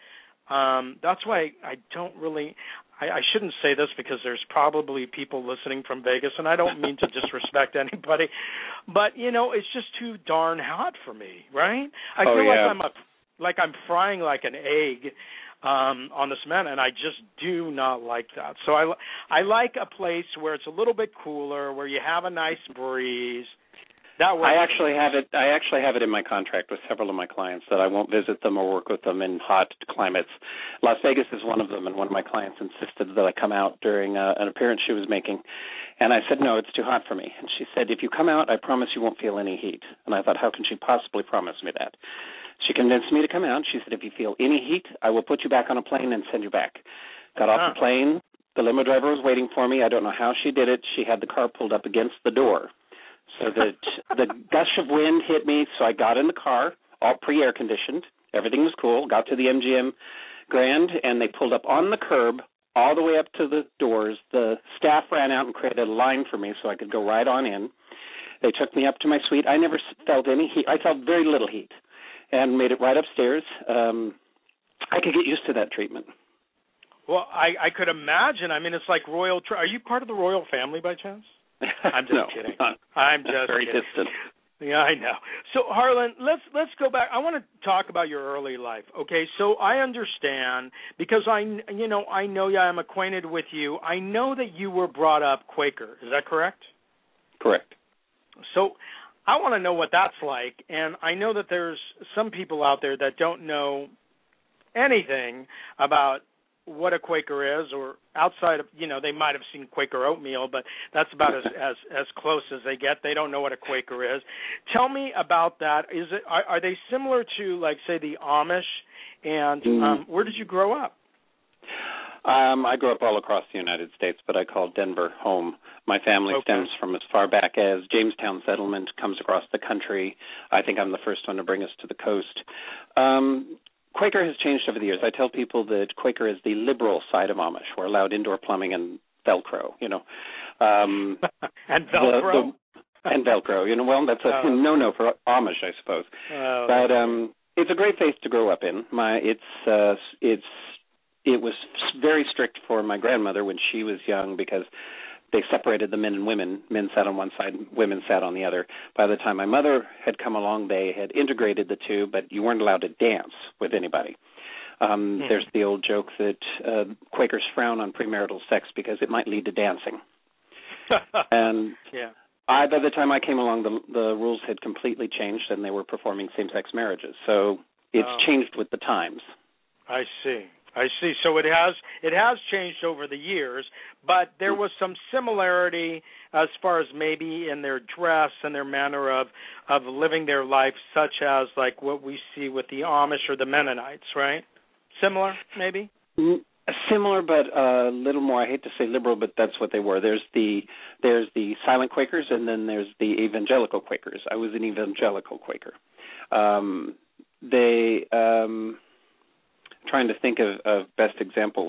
Um, that's why I don't really, I, I shouldn't say this because there's probably people listening from Vegas, and I don't mean to disrespect anybody, but, you know, it's just too darn hot for me, right? I oh, feel yeah. like I'm a, like I'm frying like an egg um, on the cement, and I just do not like that. So I, I like a place where it's a little bit cooler, where you have a nice breeze. That I actually have it. I actually have it in my contract with several of my clients that I won't visit them or work with them in hot climates. Las Vegas is one of them, and one of my clients insisted that I come out during uh, an appearance she was making, and I said, no, it's too hot for me. And she said, if you come out, I promise you won't feel any heat. And I thought, how can she possibly promise me that? She convinced me to come out. She said, if you feel any heat, I will put you back on a plane and send you back. Got off huh. the plane. The limo driver was waiting for me. I don't know how she did it. She had the car pulled up against the door. So the the gush of wind hit me, so I got in the car, all pre-air conditioned. Everything was cool. Got to the M G M Grand, and they pulled up on the curb all the way up to the doors. The staff ran out and created a line for me so I could go right on in. They took me up to my suite. I never felt any heat. I felt very little heat and made it right upstairs. Um, I could get used to that treatment. Well, I, I could imagine. I mean, it's like royal. Tra- Are you part of the royal family by chance? I'm just no, kidding. Not, I'm just very kidding. distant. Yeah, I know. So, Harlan, let's let's go back. I want to talk about your early life. Okay, so I understand because I, you know, I know you. I'm acquainted with you. I know that you were brought up Quaker. Is that correct? Correct. So, I want to know what that's like, and I know that there's some people out there that don't know anything about what a Quaker is, or outside of, you know, they might have seen Quaker oatmeal, but that's about as, as as close as they get. They don't know what a Quaker is. Tell me about that. Is it are, are they similar to, like, say, the Amish? And um, where did you grow up? Um, I grew up all across the United States, but I call Denver home. My family Okay. stems from as far back as Jamestown settlement, comes across the country. I think I'm the first one to bring us to the coast. Um, Quaker has changed over the years. I tell people that Quaker is the liberal side of Amish. We're allowed indoor plumbing and Velcro, you know. Um, and Velcro? The, the, and Velcro. You know, well, that's a uh, no-no for Amish, I suppose. Uh, but um, it's a great faith to grow up in. My, it's, uh, it's, it was very strict for my grandmother when she was young because they separated the men and women. Men sat on one side, women sat on the other. By the time my mother had come along, they had integrated the two, but you weren't allowed to dance with anybody. Um, hmm. There's the old joke that uh, Quakers frown on premarital sex because it might lead to dancing. and yeah. I, by the time I came along, the, the rules had completely changed, and they were performing same-sex marriages. So it's oh. changed with the times. I see. I see. So it has it has changed over the years, but there was some similarity as far as maybe in their dress and their manner of, of living their life, such as like what we see with the Amish or the Mennonites, right? Similar, maybe? Similar, but a uh, little more. I hate to say liberal, but that's what they were. There's the there's the silent Quakers, and then there's the evangelical Quakers. I was an evangelical Quaker. Um, they. Um, trying to think of, of best examples.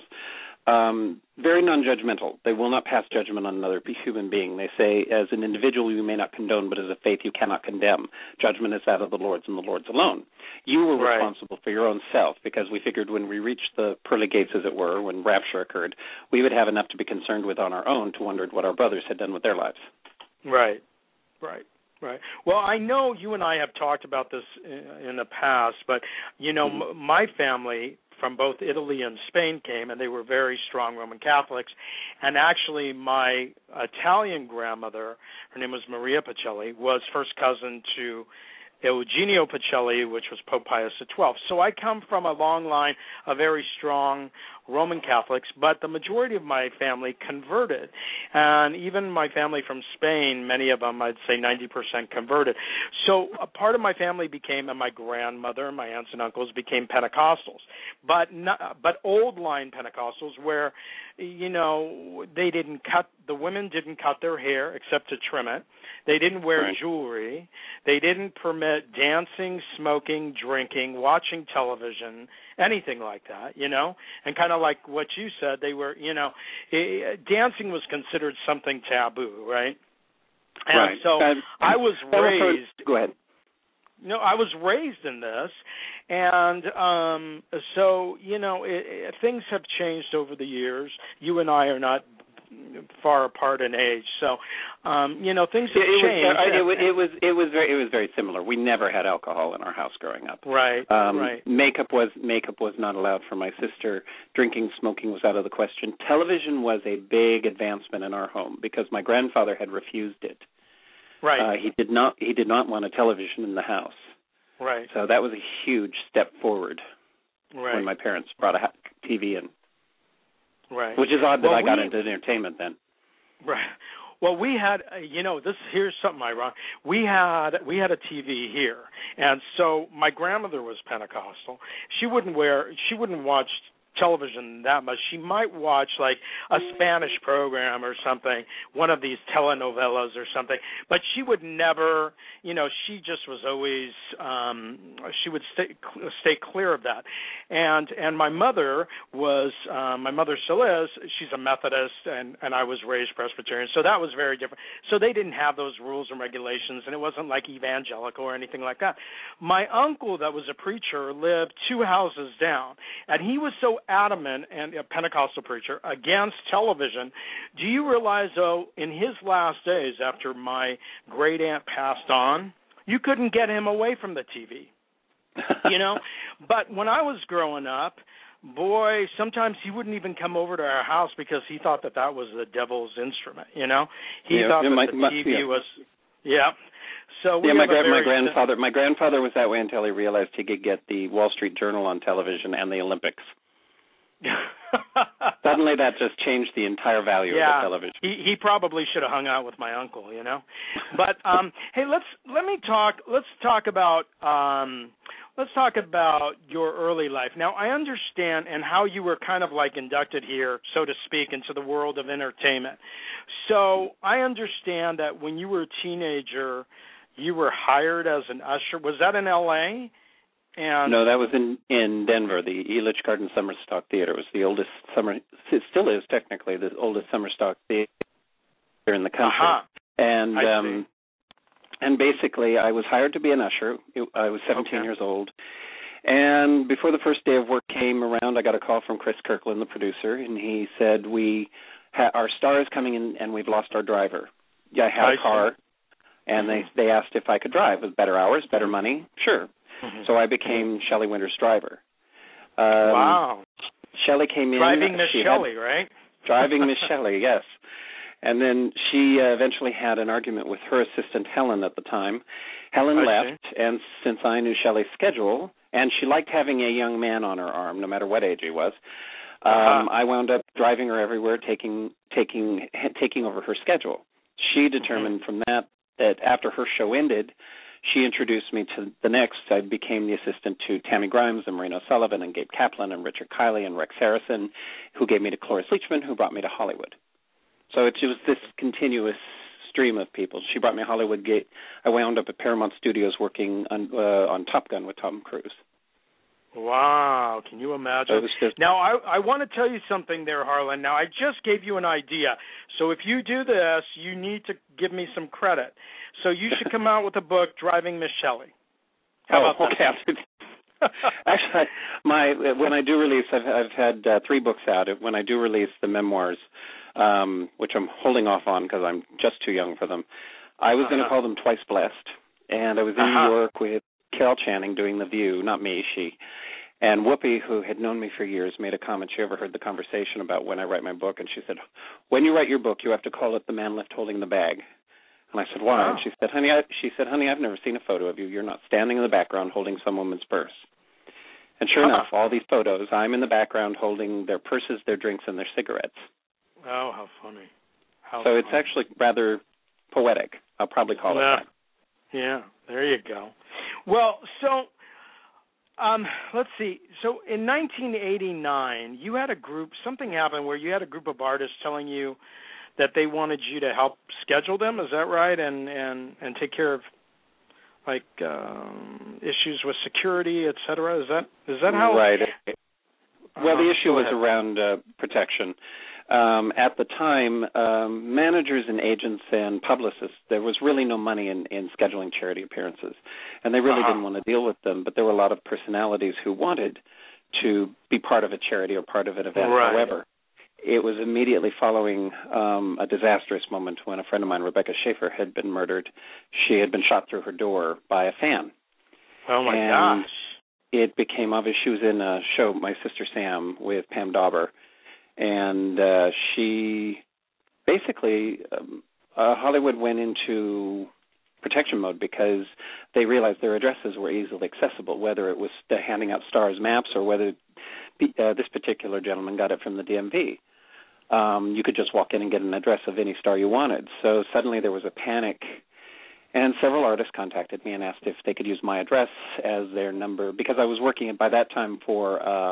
Um, very non-judgmental. They will not pass judgment on another human being. They say, as an individual, you may not condone, but as a faith, you cannot condemn. Judgment is that of the Lord's and the Lord's alone. You were right. responsible for your own self, because we figured when we reached the pearly gates, as it were, when rapture occurred, we would have enough to be concerned with on our own to wonder what our brothers had done with their lives. Right, right. Right. Well, I know you and I have talked about this in, in the past, but, you know, mm-hmm. m- my family from both Italy and Spain came, and they were very strong Roman Catholics. And actually, my Italian grandmother, her name was Maria Pacelli, was first cousin to Eugenio Pacelli, which was Pope Pius the twelfth. So I come from a long line of very strong Roman Catholics, but the majority of my family converted. And even my family from Spain, many of them, I'd say ninety percent converted. So a part of my family became, and my grandmother, my aunts and uncles became Pentecostals, but not, but old line Pentecostals where, you know, they didn't cut, the women didn't cut their hair except to trim it. They didn't wear right. jewelry. They didn't permit dancing, smoking, drinking, watching television, anything like that, you know. And kind of like what you said, they were, you know, it, dancing was considered something taboo, right? And right. so um, I was raised. Go ahead. You know, I was raised in this, and um, so, you know, it, it, things have changed over the years. You and I are not far apart in age, so um, you know, things have it, it changed. Was, it, was, it was it was very it was very similar. We never had alcohol in our house growing up. Right, um, right. Makeup was makeup was not allowed for my sister. Drinking, smoking was out of the question. Television was a big advancement in our home because my grandfather had refused it. Right. Uh, he did not he did not want a television in the house. Right. So that was a huge step forward right. when my parents brought a T V in. Right. Which is odd that well, I got we, into entertainment then. Right. Well, we had, uh, you know, this here's something ironic. We had we had a T V here, and so my grandmother was Pentecostal. She wouldn't wear, she wouldn't watch television that much. She might watch like a Spanish program or something, one of these telenovelas or something, but she would never, you know, she just was always, um, she would stay stay clear of that. And and my mother was, um, my mother still is, she's a Methodist, and, and I was raised Presbyterian, so that was very different. So they didn't have those rules and regulations, and it wasn't like evangelical or anything like that. My uncle that was a preacher lived two houses down, and he was so adamant, and a Pentecostal preacher, against television. Do you realize, though, in his last days after my great aunt passed on, you couldn't get him away from the T V. You know, but when I was growing up, boy, sometimes he wouldn't even come over to our house because he thought that that was the devil's instrument. You know, he yeah, thought that my, the my, T V yeah. was, yeah. So we yeah, my, have a gra- my very grandfather, my grandfather was that way until he realized he could get the Wall Street Journal on television and the Olympics. Suddenly, that just changed the entire value yeah, of the television. He he probably should have hung out with my uncle, you know. But um, hey, let's let me talk. Let's talk about um, let's talk about your early life. Now, I understand and how you were kind of like inducted here, so to speak, into the world of entertainment. So I understand that when you were a teenager, you were hired as an usher. Was that in L A? And no, that was in, in Denver, the Elitch Garden Summer Stock Theater. It was the oldest summer, it still is technically the oldest summer stock theater in the country. Uh-huh. And I um, and basically, I was hired to be an usher. I was seventeen okay. years old. And before the first day of work came around, I got a call from Chris Kirkland, the producer, and he said, "We ha- our star is coming in, and we've lost our driver. Yeah, I had I a car." See. And they they asked if I could drive with better hours, better money. Sure. Mm-hmm. So I became Shelley Winter's driver. Um, wow. Shelley came in. Driving Miss she Shelley, had, right? Driving Miss Shelley, yes. And then she uh, eventually had an argument with her assistant, Helen, at the time. Helen I left, see. and since I knew Shelley's schedule, and she liked having a young man on her arm, no matter what age he was, um, uh-huh. I wound up driving her everywhere, taking taking taking over her schedule. She determined mm-hmm. from that that after her show ended, she introduced me to the next. I became the assistant to Tammy Grimes and Marino Sullivan and Gabe Kaplan and Richard Kiley and Rex Harrison, who gave me to Cloris Leachman, who brought me to Hollywood. So it was this continuous stream of people. She brought me to Hollywood. Gate. I wound up at Paramount Studios working on, uh, on Top Gun with Tom Cruise. Wow, can you imagine? Just, now, I, I want to tell you something there, Harlan. Now, I just gave you an idea. So if you do this, you need to give me some credit. So you should come out with a book, Driving Miss Shelley. How oh, about okay. that? Actually, my when I do release, I've, I've had uh, three books out. When I do release the memoirs, um, which I'm holding off on because I'm just too young for them, I was uh-huh. going to call them Twice Blessed. And I was in uh-huh. New York with Carol Channing doing The View, not me, she. And Whoopi, who had known me for years, made a comment. She overheard the conversation about when I write my book, and she said, when you write your book, you have to call it The Man Left Holding the Bag. And I said, why? Wow. And she said, honey, I, she said, honey, I've never seen a photo of you. You're not standing in the background holding some woman's purse. And sure uh-huh. enough, all these photos, I'm in the background holding their purses, their drinks, and their cigarettes. Oh, how funny. How so funny. it's actually rather poetic. I'll probably call yeah. it that. Yeah, there you go. Well, so um, let's see. So in nineteen eighty-nine, you had a group, something happened where you had a group of artists telling you that they wanted you to help schedule them. Is that right? And and, and take care of like um, issues with security, et cetera. Is that is that how? Right. Well, uh, the issue was around uh, protection. Um, at the time, um, managers and agents and publicists, there was really no money in, in scheduling charity appearances, and they really uh-huh. didn't want to deal with them. But there were a lot of personalities who wanted to be part of a charity or part of an event. Right. However, it was immediately following um, a disastrous moment when a friend of mine, Rebecca Schaefer, had been murdered. She had been shot through her door by a fan. Oh, my and gosh. It became obvious. She was in a show, My Sister Sam, with Pam Dauber. And uh, she basically, um, uh, Hollywood went into protection mode because they realized their addresses were easily accessible, whether it was handing out stars maps or whether uh, this particular gentleman got it from the D M V. Um, you could just walk in and get an address of any star you wanted. So suddenly there was a panic, and several artists contacted me and asked if they could use my address as their number, because I was working by that time for uh,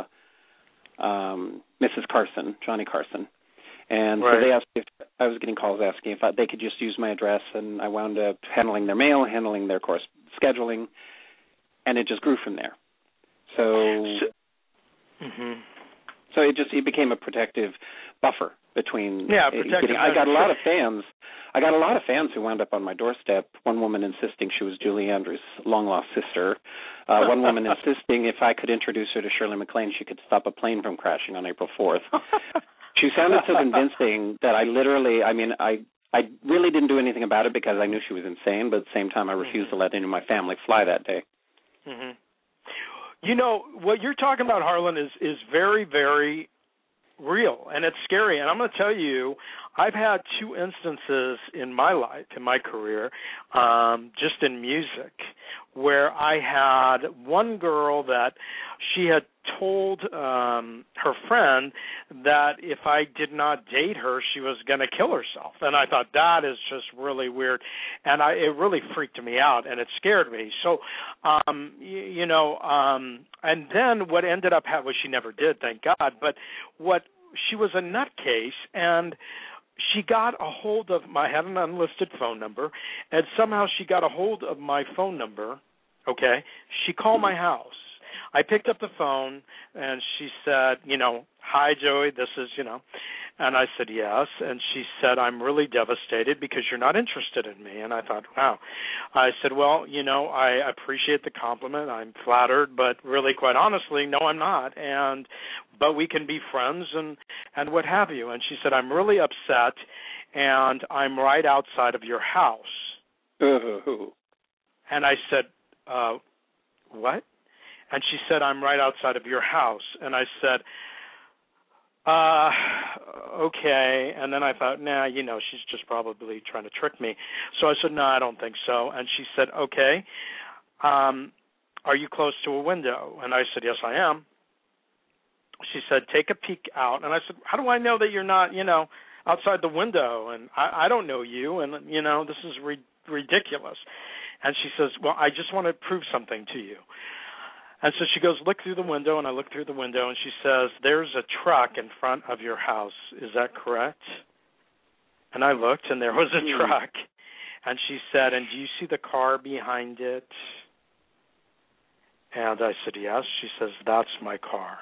um, Missus Carson, Johnny Carson. And right. so they asked if I was getting calls asking if I, they could just use my address, and I wound up handling their mail, handling their course scheduling, and it just grew from there. So, so, mm-hmm. so it just it became a protective buffer between. Yeah, protective. Getting, I got a lot of fans. I got a lot of fans who wound up on my doorstep. One woman insisting she was Julie Andrews' long-lost sister. Uh, one woman insisting if I could introduce her to Shirley MacLaine, she could stop a plane from crashing on April fourth. She sounded so convincing that I literally, I mean, I, I really didn't do anything about it because I knew she was insane, but at the same time I refused mm-hmm. to let any of my family fly that day. Mm-hmm. You know, what you're talking about, Harlan, is, is very, very real, and it's scary. And I'm going to tell you, I've had two instances in my life, in my career, um, just in music, where I had one girl that she had told um, her friend that if I did not date her, she was going to kill herself. And I thought, that is just really weird. And I, it really freaked me out, and it scared me. So, um, you, you know, um, and then what ended up happening, well, she never did, thank God, but what, she was a nutcase, and she got a hold of my, I had an unlisted phone number, and somehow she got a hold of my phone number, okay? She called my house. I picked up the phone, and she said, you know, hi, Joey, this is, you know, and I said, yes, and she said, I'm really devastated because you're not interested in me, and I thought, wow. I said, well, you know, I appreciate the compliment. I'm flattered, but really, quite honestly, no, I'm not, and but we can be friends and, and what have you. And she said, I'm really upset, and I'm right outside of your house. Uh-huh. And I said, uh, what? And she said, I'm right outside of your house. And I said, uh, okay. And then I thought, nah, you know, she's just probably trying to trick me. So I said, no, I don't think so. And she said, okay, um, are you close to a window? And I said, yes, I am. She said, take a peek out. And I said, how do I know that you're not, you know, outside the window? And I, I don't know you, and, you know, this is ri- ridiculous. And she says, well, I just want to prove something to you. And so she goes, look through the window, and I look through the window, and she says, there's a truck in front of your house. Is that correct? And I looked, and there was a mm. truck. And she said, and do you see the car behind it? And I said, yes. She says, that's my car.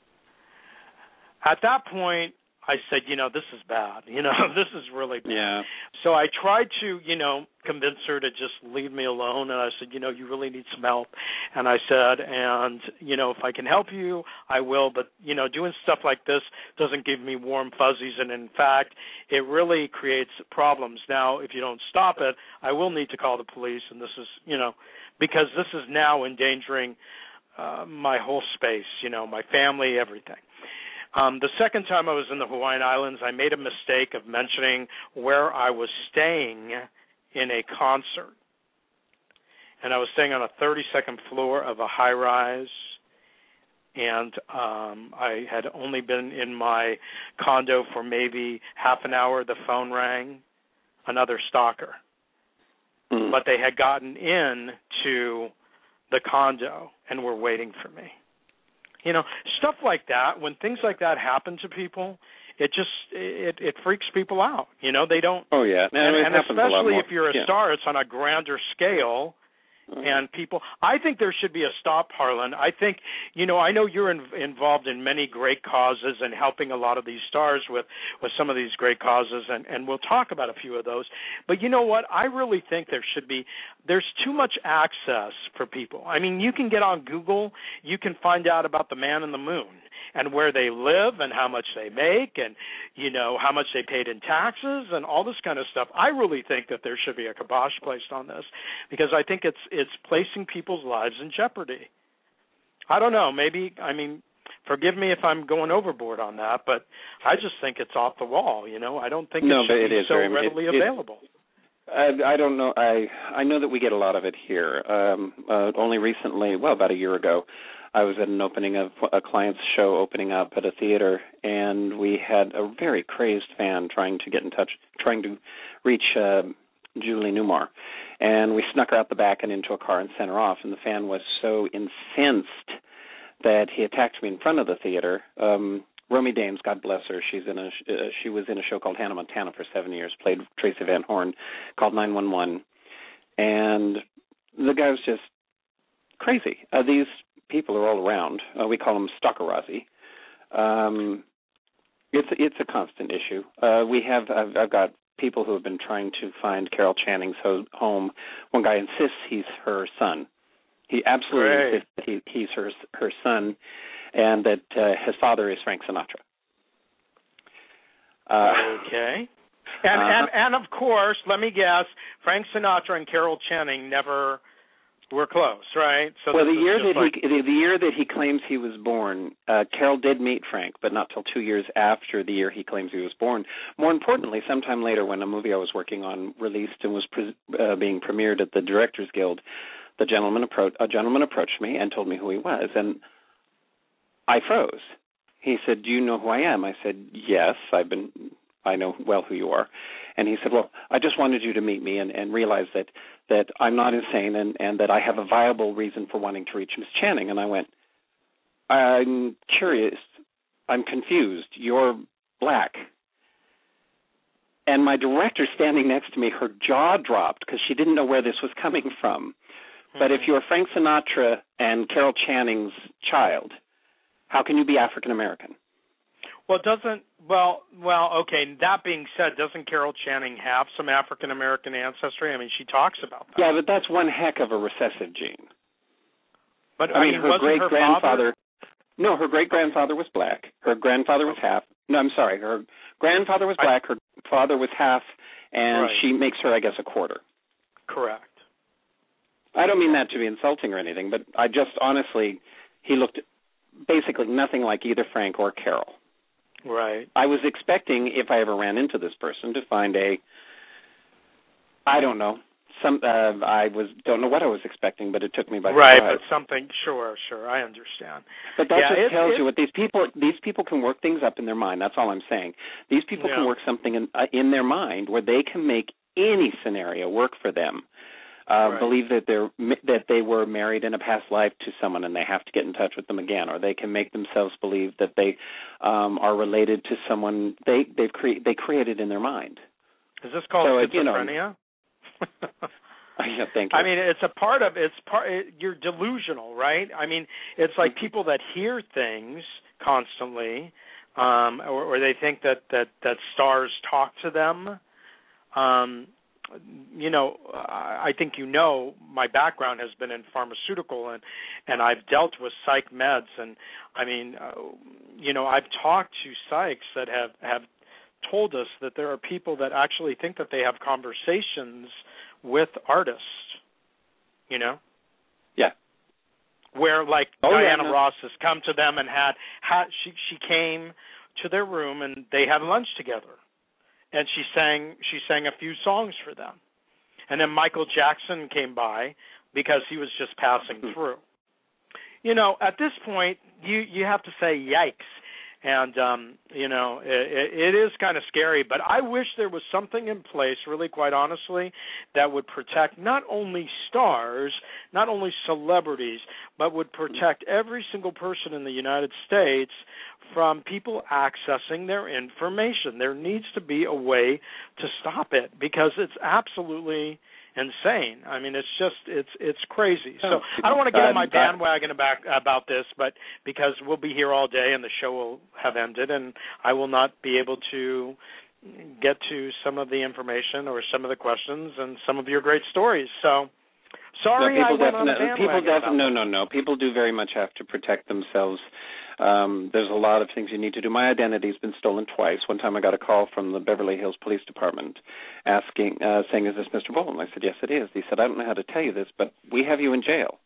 At that point, I said, you know, this is bad. You know, this is really bad. Yeah. So I tried to, you know, convince her to just leave me alone. And I said, you know, you really need some help. And I said, and, you know, if I can help you, I will. But, you know, doing stuff like this doesn't give me warm fuzzies. And, in fact, it really creates problems. Now, if you don't stop it, I will need to call the police. And this is, you know, because this is now endangering uh, my whole space, you know, my family, everything. Um, the second time I was in the Hawaiian Islands, I made a mistake of mentioning where I was staying in a concert. And I was staying on a thirty-second floor of a high-rise, and um, I had only been in my condo for maybe half an hour. The phone rang, another stalker. Mm. But they had gotten in to the condo and were waiting for me. You know, stuff like that, when things like that happen to people, it just, it, it freaks people out. You know, they don't. Oh, yeah. And, and, and especially if you're a yeah. star, it's on a grander scale. And people, I think there should be a stop, Harlan. I think, you know, I know you're in, involved in many great causes and helping a lot of these stars with, with some of these great causes, and, and we'll talk about a few of those. But you know what? I really think there should be, there's too much access for people. I mean, you can get on Google, you can find out about the man in the moon and where they live and how much they make and, you know, how much they paid in taxes and all this kind of stuff. I really think that there should be a kibosh placed on this because I think it's it's placing people's lives in jeopardy. I don't know. Maybe, I mean, forgive me if I'm going overboard on that, but I just think it's off the wall, you know. I don't think no, it should but it be is so very, readily it, available. It, I, I don't know. I I know that we get a lot of it here. Um, uh, only recently, well, about a year ago, I was at an opening of a client's show opening up at a theater, and we had a very crazed fan trying to get in touch, trying to reach uh, Julie Newmar. And we snuck her out the back and into a car and sent her off, and the fan was so incensed that he attacked me in front of the theater. Um, Romy Dames, God bless her, she's in a uh, she was in a show called Hannah Montana for seven years, played Tracy Van Horn, called nine one one. And the guy was just crazy. Uh, these people are all around. Uh, we call them stalkerazzi. Um, it's it's a constant issue. Uh, we have I've, I've got people who have been trying to find Carol Channing's ho- home. One guy insists he's her son. He absolutely Great. insists that he, he's her her son, and that uh, his father is Frank Sinatra. Uh, okay. And, uh, and and of course, let me guess, Frank Sinatra and Carol Channing never were close, right? So well, the this is year just that like, he the, the year that he claims he was born, uh, Carol did meet Frank, but not till two years after the year he claims he was born. More importantly, sometime later, when a movie I was working on released and was pre- uh, being premiered at the Directors Guild, the gentleman appro- a gentleman approached me and told me who he was, and I froze. He said, "Do you know who I am?" I said, "Yes, I've been. I know well who you are." And he said, "Well, I just wanted you to meet me and, and realize that that I'm not insane and, and that I have a viable reason for wanting to reach Miss Channing." And I went, "I'm curious. I'm confused. You're black." And my director standing next to me, her jaw dropped because she didn't know where this was coming from. Mm-hmm. But if you're Frank Sinatra and Carol Channing's child, how can you be African American? Well, doesn't well, well, okay. That being said, doesn't Carol Channing have some African American ancestry? I mean, she talks about that. Yeah, but that's one heck of a recessive gene. But I, I mean, mean, her wasn't great her grandfather. father? No, her great grandfather was black. Her grandfather was half. No, I'm sorry. Her grandfather was black. Her father was half, and Right. she makes her, I guess, a quarter. Correct. I don't mean that to be insulting or anything, but I just honestly, he looked basically nothing like either Frank or Carol. Right. I was expecting, if I ever ran into this person, to find a, I don't know, some. Uh, I was don't know what I was expecting, but it took me by right, surprise. but something. Sure, sure, I understand. But that yeah, just it, tells it, you what these people. These people can work things up in their mind. That's all I'm saying. These people yeah. can work something in uh, in their mind where they can make any scenario work for them. Uh, right. Believe that they're that they were married in a past life to someone and they have to get in touch with them again, or they can make themselves believe that they um, are related to someone they they've cre- they created in their mind. Is this called so, schizophrenia? You know, yeah, thank you. I mean, it's a part of it's part. It, you're delusional, right? I mean, it's like people that hear things constantly, um, or, or they think that that that stars talk to them. Um, you know, I think you know my background has been in pharmaceutical, and and I've dealt with psych meds, and I mean, uh, you know, I've talked to psychs that have have told us that there are people that actually think that they have conversations with artists, you know? Yeah. Where, like, oh, Diana yeah, no. Ross has come to them and had, had she, she came to their room and they had lunch together. And she sang she sang a few songs for them. And then Michael Jackson came by because he was just passing through. You know, at this point, you, you have to say yikes. And, um, you know, it, it is kind of scary, but I wish there was something in place, really, quite honestly, that would protect not only stars, not only celebrities, but would protect every single person in the United States from people accessing their information. There needs to be a way to stop it because it's absolutely insane. I mean, it's just it's it's crazy. So I don't want to get on my bandwagon about about this, but because we'll be here all day and the show will have ended, and I will not be able to get to some of the information or some of the questions and some of your great stories. So sorry, no, I went on a people bandwagon. People no, no, no. People do very much have to protect themselves. Um, there's a lot of things you need to do. My identity's been stolen twice. One time I got a call from the Beverly Hills Police Department asking, uh, saying, "Is this Mister Boland?" I said, "Yes, it is." He said, "I don't know how to tell you this, but we have you in jail."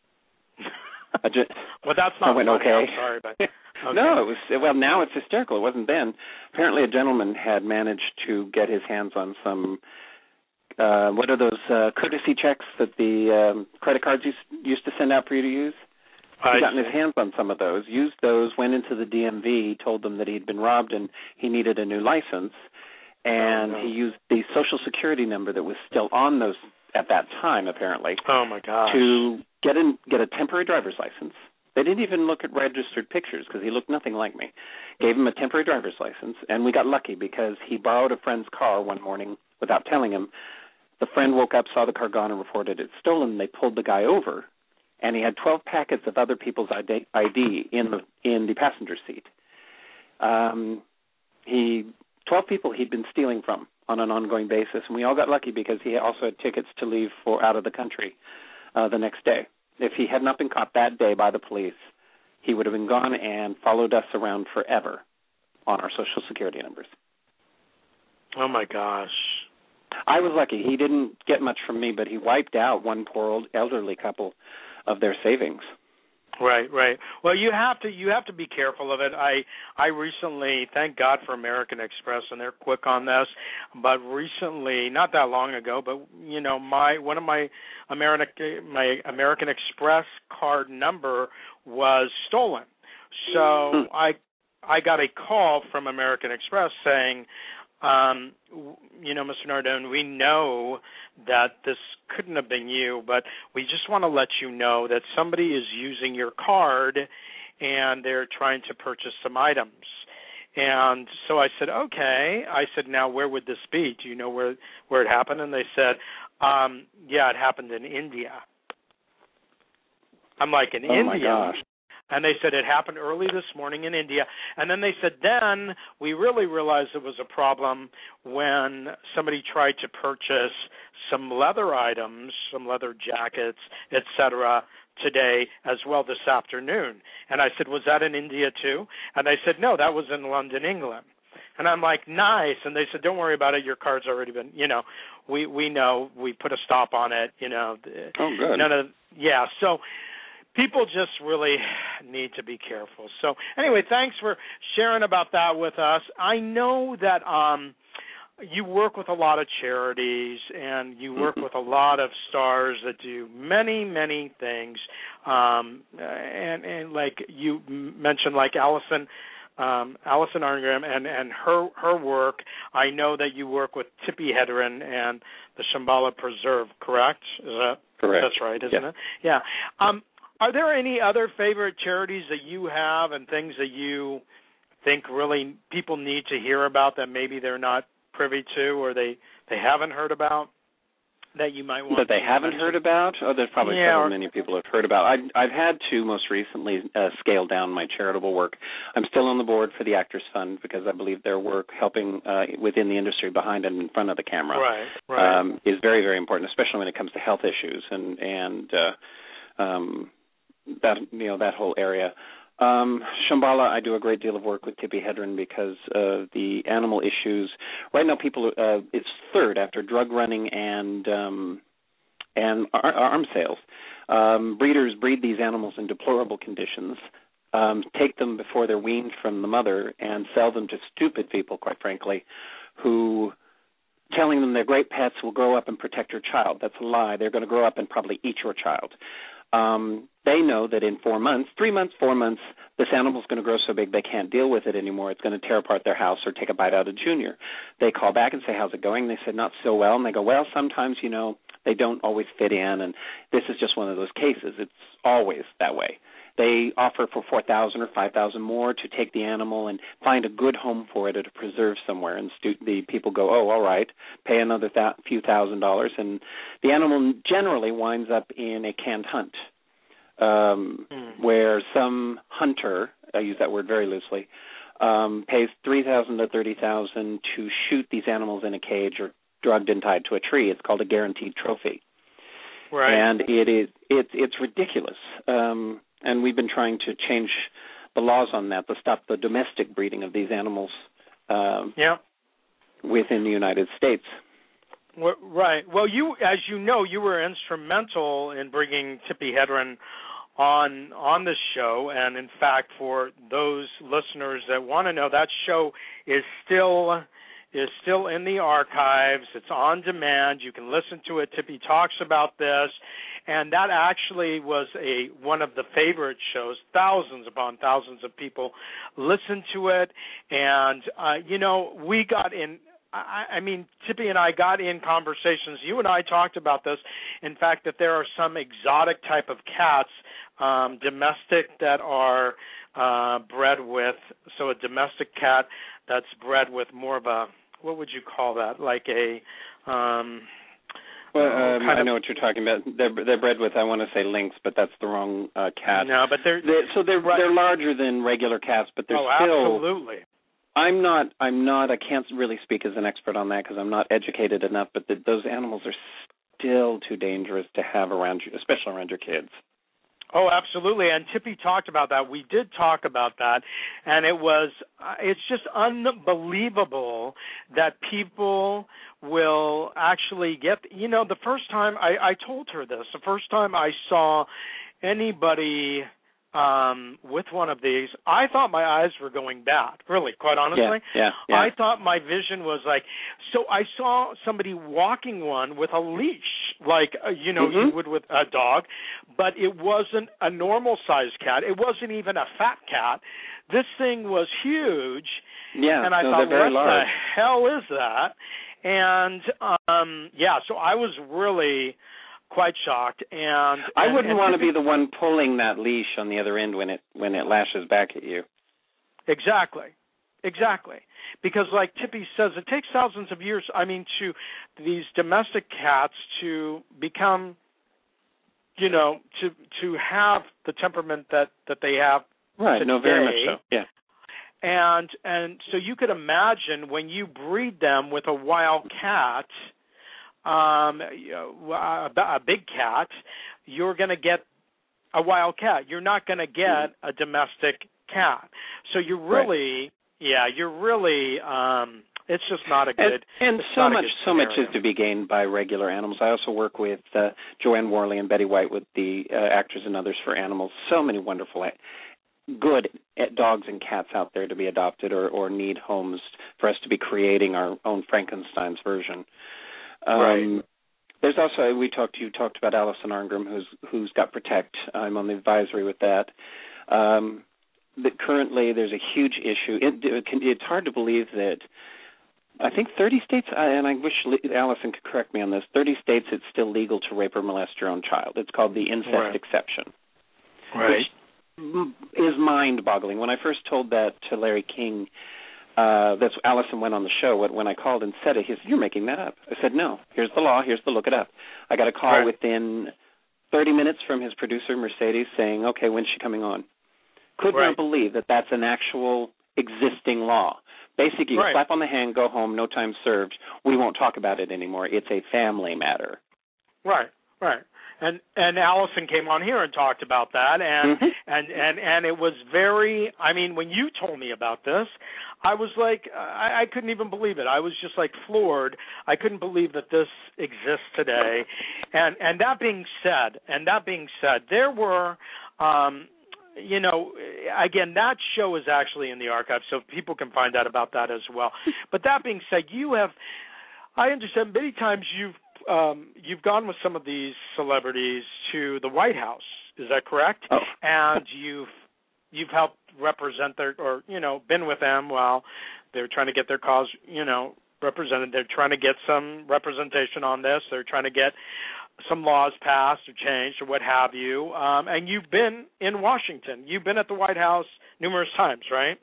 I just, well, that's not I went, funny. okay. I'm sorry, but okay. No, it was well. Now it's hysterical. It wasn't then. Apparently, a gentleman had managed to get his hands on some. Uh, what are those uh, courtesy checks that the um, credit cards used, used to send out for you to use? He got his hands on some of those, used those, went into the D M V, told them that he'd been robbed and he needed a new license, and oh, no. he used the Social Security number that was still on those at that time, apparently. Oh my gosh! To get in, get a temporary driver's license. They didn't even look at registered pictures because he looked nothing like me. Gave him a temporary driver's license, and we got lucky because he borrowed a friend's car one morning without telling him. The friend woke up, saw the car gone, and reported it stolen. They pulled the guy over. And he had twelve packets of other people's I D in the in the passenger seat. Um, he twelve people he'd been stealing from on an ongoing basis, and we all got lucky because he also had tickets to leave for out of the country uh, the next day. If he had not been caught that day by the police, he would have been gone and followed us around forever on our Social Security numbers. Oh, my gosh. I was lucky. He didn't get much from me, but he wiped out one poor old elderly couple of their savings. Right, right. Well, you have to you have to be careful of it. I I recently, thank God for American Express, and they're quick on this. But recently, not that long ago, but you know, my one of my American my American Express card number was stolen. So I I got a call from American Express saying, Um, you know, Mister Nardone, we know that this couldn't have been you, but we just want to let you know that somebody is using your card and they're trying to purchase some items. And so I said, okay. I said, now where would this be? Do you know where, where it happened? And they said, um, yeah, it happened in India. I'm like, in oh India? My gosh. And they said it happened early this morning in India. And then they said, then we really realized it was a problem when somebody tried to purchase some leather items, some leather jackets, et cetera, today as well this afternoon. And I said, was that in India too? And they said, no, that was in London, England. And I'm like, nice. And they said, don't worry about it. Your card's already been, you know, we, we know. We put a stop on it, you know. Oh, good. None of, yeah, so people just really need to be careful. So anyway, thanks for sharing about that with us. I know that um, you work with a lot of charities and you work mm-hmm. with a lot of stars that do many, many things. Um, and, and like you mentioned, like Allison, um, Allison Arngrim and, and her her work. I know that you work with Tippi Hedren and the Shambhala Preserve, correct? Is that correct? That's right, isn't yeah. it? Yeah. Um, Are there any other favorite charities that you have and things that you think really people need to hear about that maybe they're not privy to or they, they haven't heard about that you might want that they to haven't mention? heard about? Oh, there's probably yeah, several or, many people have heard about. I've, I've had to most recently uh, scale down my charitable work. I'm still on the board for the Actors Fund because I believe their work helping uh, within the industry behind and in front of the camera right, right. Um, is very, very important, especially when it comes to health issues and, and uh, um, that you know that whole area. Um, Shambhala, I do a great deal of work with Tippi Hedren because of the animal issues. Right now, people uh, it's third after drug running and um, and ar- arms sales. Um, breeders breed these animals in deplorable conditions, um, take them before they're weaned from the mother, and sell them to stupid people, quite frankly, who telling them they're great pets will grow up and protect your child. That's a lie. They're going to grow up and probably eat your child. Um, they know that in four months, three months, four months, this animal's going to grow so big they can't deal with it anymore. It's going to tear apart their house or take a bite out of Junior. They call back and say, how's it going? They said, not so well. And they go, well, sometimes, you know, they don't always fit in, and this is just one of those cases. It's always that way. They offer for four thousand dollars or five thousand dollars more to take the animal and find a good home for it or to preserve somewhere. And stu- the people go, oh, all right, pay another th- few thousand dollars. And the animal generally winds up in a canned hunt um, mm. where some hunter, I use that word very loosely, um, pays three thousand dollars to thirty thousand dollars to shoot these animals in a cage or drugged and tied to a tree. It's called a guaranteed trophy. Right. And it is, it, it's ridiculous. Um And we've been trying to change the laws on that to stop the domestic breeding of these animals um, yeah. within the United States. Well, right. Well, you, as you know, you were instrumental in bringing Tippi Hedren on on this show. And, in fact, for those listeners that want to know, that show is still is still in the archives. It's on demand. You can listen to it. Tippi talks about this. And that actually was a one of the favorite shows. Thousands upon thousands of people listened to it. And, uh, you know, we got in, I, I mean, Tippi and I got in conversations. You and I talked about this. In fact, that there are some exotic type of cats, um, domestic, that are uh, bred with, so a domestic cat that's bred with more of a, what would you call that, like a... Um, Well, um, I know what you're talking about. They're they're bred with, I want to say lynx, but that's the wrong uh, cat. No, but they're, they're so they're right. they're larger than regular cats, but they're oh, still. absolutely. I'm not. I'm not. I can't really speak as an expert on that because I'm not educated enough. But the, those animals are still too dangerous to have around you, especially around your kids. Oh, absolutely. And Tippy talked about that. We did talk about that. And it was, uh, it's just unbelievable that people will actually get, you know, the first time, I, I told her this, the first time I saw anybody um, with one of these, I thought my eyes were going bad, really, quite honestly. Yeah, yeah, yeah. I thought my vision was like, so I saw somebody walking one with a leash, like, uh, you know, mm-hmm. you would with a dog, but it wasn't a normal-sized cat. It wasn't even a fat cat. This thing was huge. Yeah, and I no, thought, they're very what large. the hell is that? And, um, yeah, so I was really quite shocked. And I and, wouldn't and want to be the one pulling that leash on the other end when it when it lashes back at you. Exactly, exactly. Because, like Tippy says, it takes thousands of years. I mean, to these domestic cats to become, you know, to to have the temperament that, that they have. Right. Today. No, very much so. Yeah. And and so you could imagine when you breed them with a wild cat. Um, a, a big cat, you're going to get a wild cat. You're not going to get a domestic cat. So you're really, right. yeah, you're really, um, it's just not a good. And, and so much, so much is to be gained by regular animals. I also work with uh, Joanne Worley and Betty White with the uh, Actors and Others for Animals. So many wonderful, good dogs and cats out there to be adopted or, or need homes for us to be creating our own Frankenstein's version. Um, right. There's also, we talked, you talked about Allison Arngrim, who's who's got Protect. I'm on the advisory with that. Um, that currently there's a huge issue. It, it can, it's hard to believe that I think thirty states, and I wish Allison could correct me on this, thirty states it's still legal to rape or molest your own child. It's called the incest right. exception. Right. Which is mind-boggling. When I first told that to Larry King, Uh, that's Allison went on the show. When I called and said it, he said, "You're making that up." I said, "No, here's the law. Here's the look it up." I got a call right. within thirty minutes from his producer, Mercedes, saying, "Okay, when's she coming on?" Could right. not believe that that's an actual existing law. Basically, you right. slap on the hand, go home, no time served. We won't talk about it anymore. It's a family matter. Right, right. And and Allison came on here and talked about that, and, mm-hmm. and, and, and it was very, I mean, when you told me about this, I was like, I, I couldn't even believe it. I was just like floored. I couldn't believe that this exists today. And and that being said, and that being said, there were, um, you know, again, that show is actually in the archive, so people can find out about that as well. But that being said, you have, I understand many times you've, Um, you've gone with some of these celebrities to the White House. Is that correct? Oh. And you've you've helped represent their, or you know, been with them while they're trying to get their cause, you know, represented. They're trying to get some representation on this. They're trying to get some laws passed or changed or what have you. Um, and you've been in Washington. You've been at the White House numerous times, right?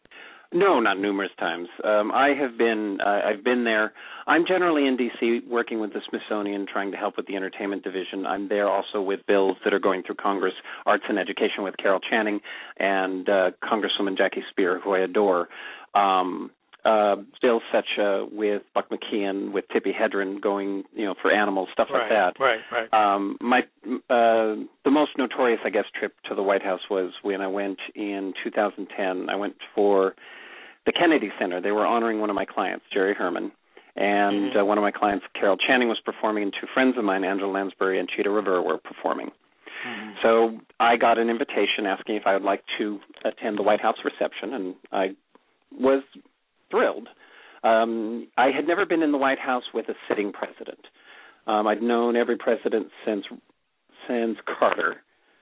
No, not numerous times. Um, I have been. Uh, I've been there. I'm generally in D C working with the Smithsonian, trying to help with the entertainment division. I'm there also with bills that are going through Congress, Arts and Education with Carol Channing and uh, Congresswoman Jackie Spear, who I adore. Um, uh, bills such uh, with Buck McKeon, with Tippi Hedren, going, you know, for animals, stuff right, like that. Right, right. Um, my uh, the most notorious, I guess, trip to the White House was when I went in two thousand ten. I went for the Kennedy Center. They were honoring one of my clients, Jerry Herman, and mm-hmm. uh, one of my clients, Carol Channing, was performing, and two friends of mine, Angela Lansbury and Cheetah Rivera, were performing. Mm-hmm. So I got an invitation asking if I would like to attend the White House reception, and I was thrilled. Um, I had never been in the White House with a sitting president. Um, I'd known every president since since Carter.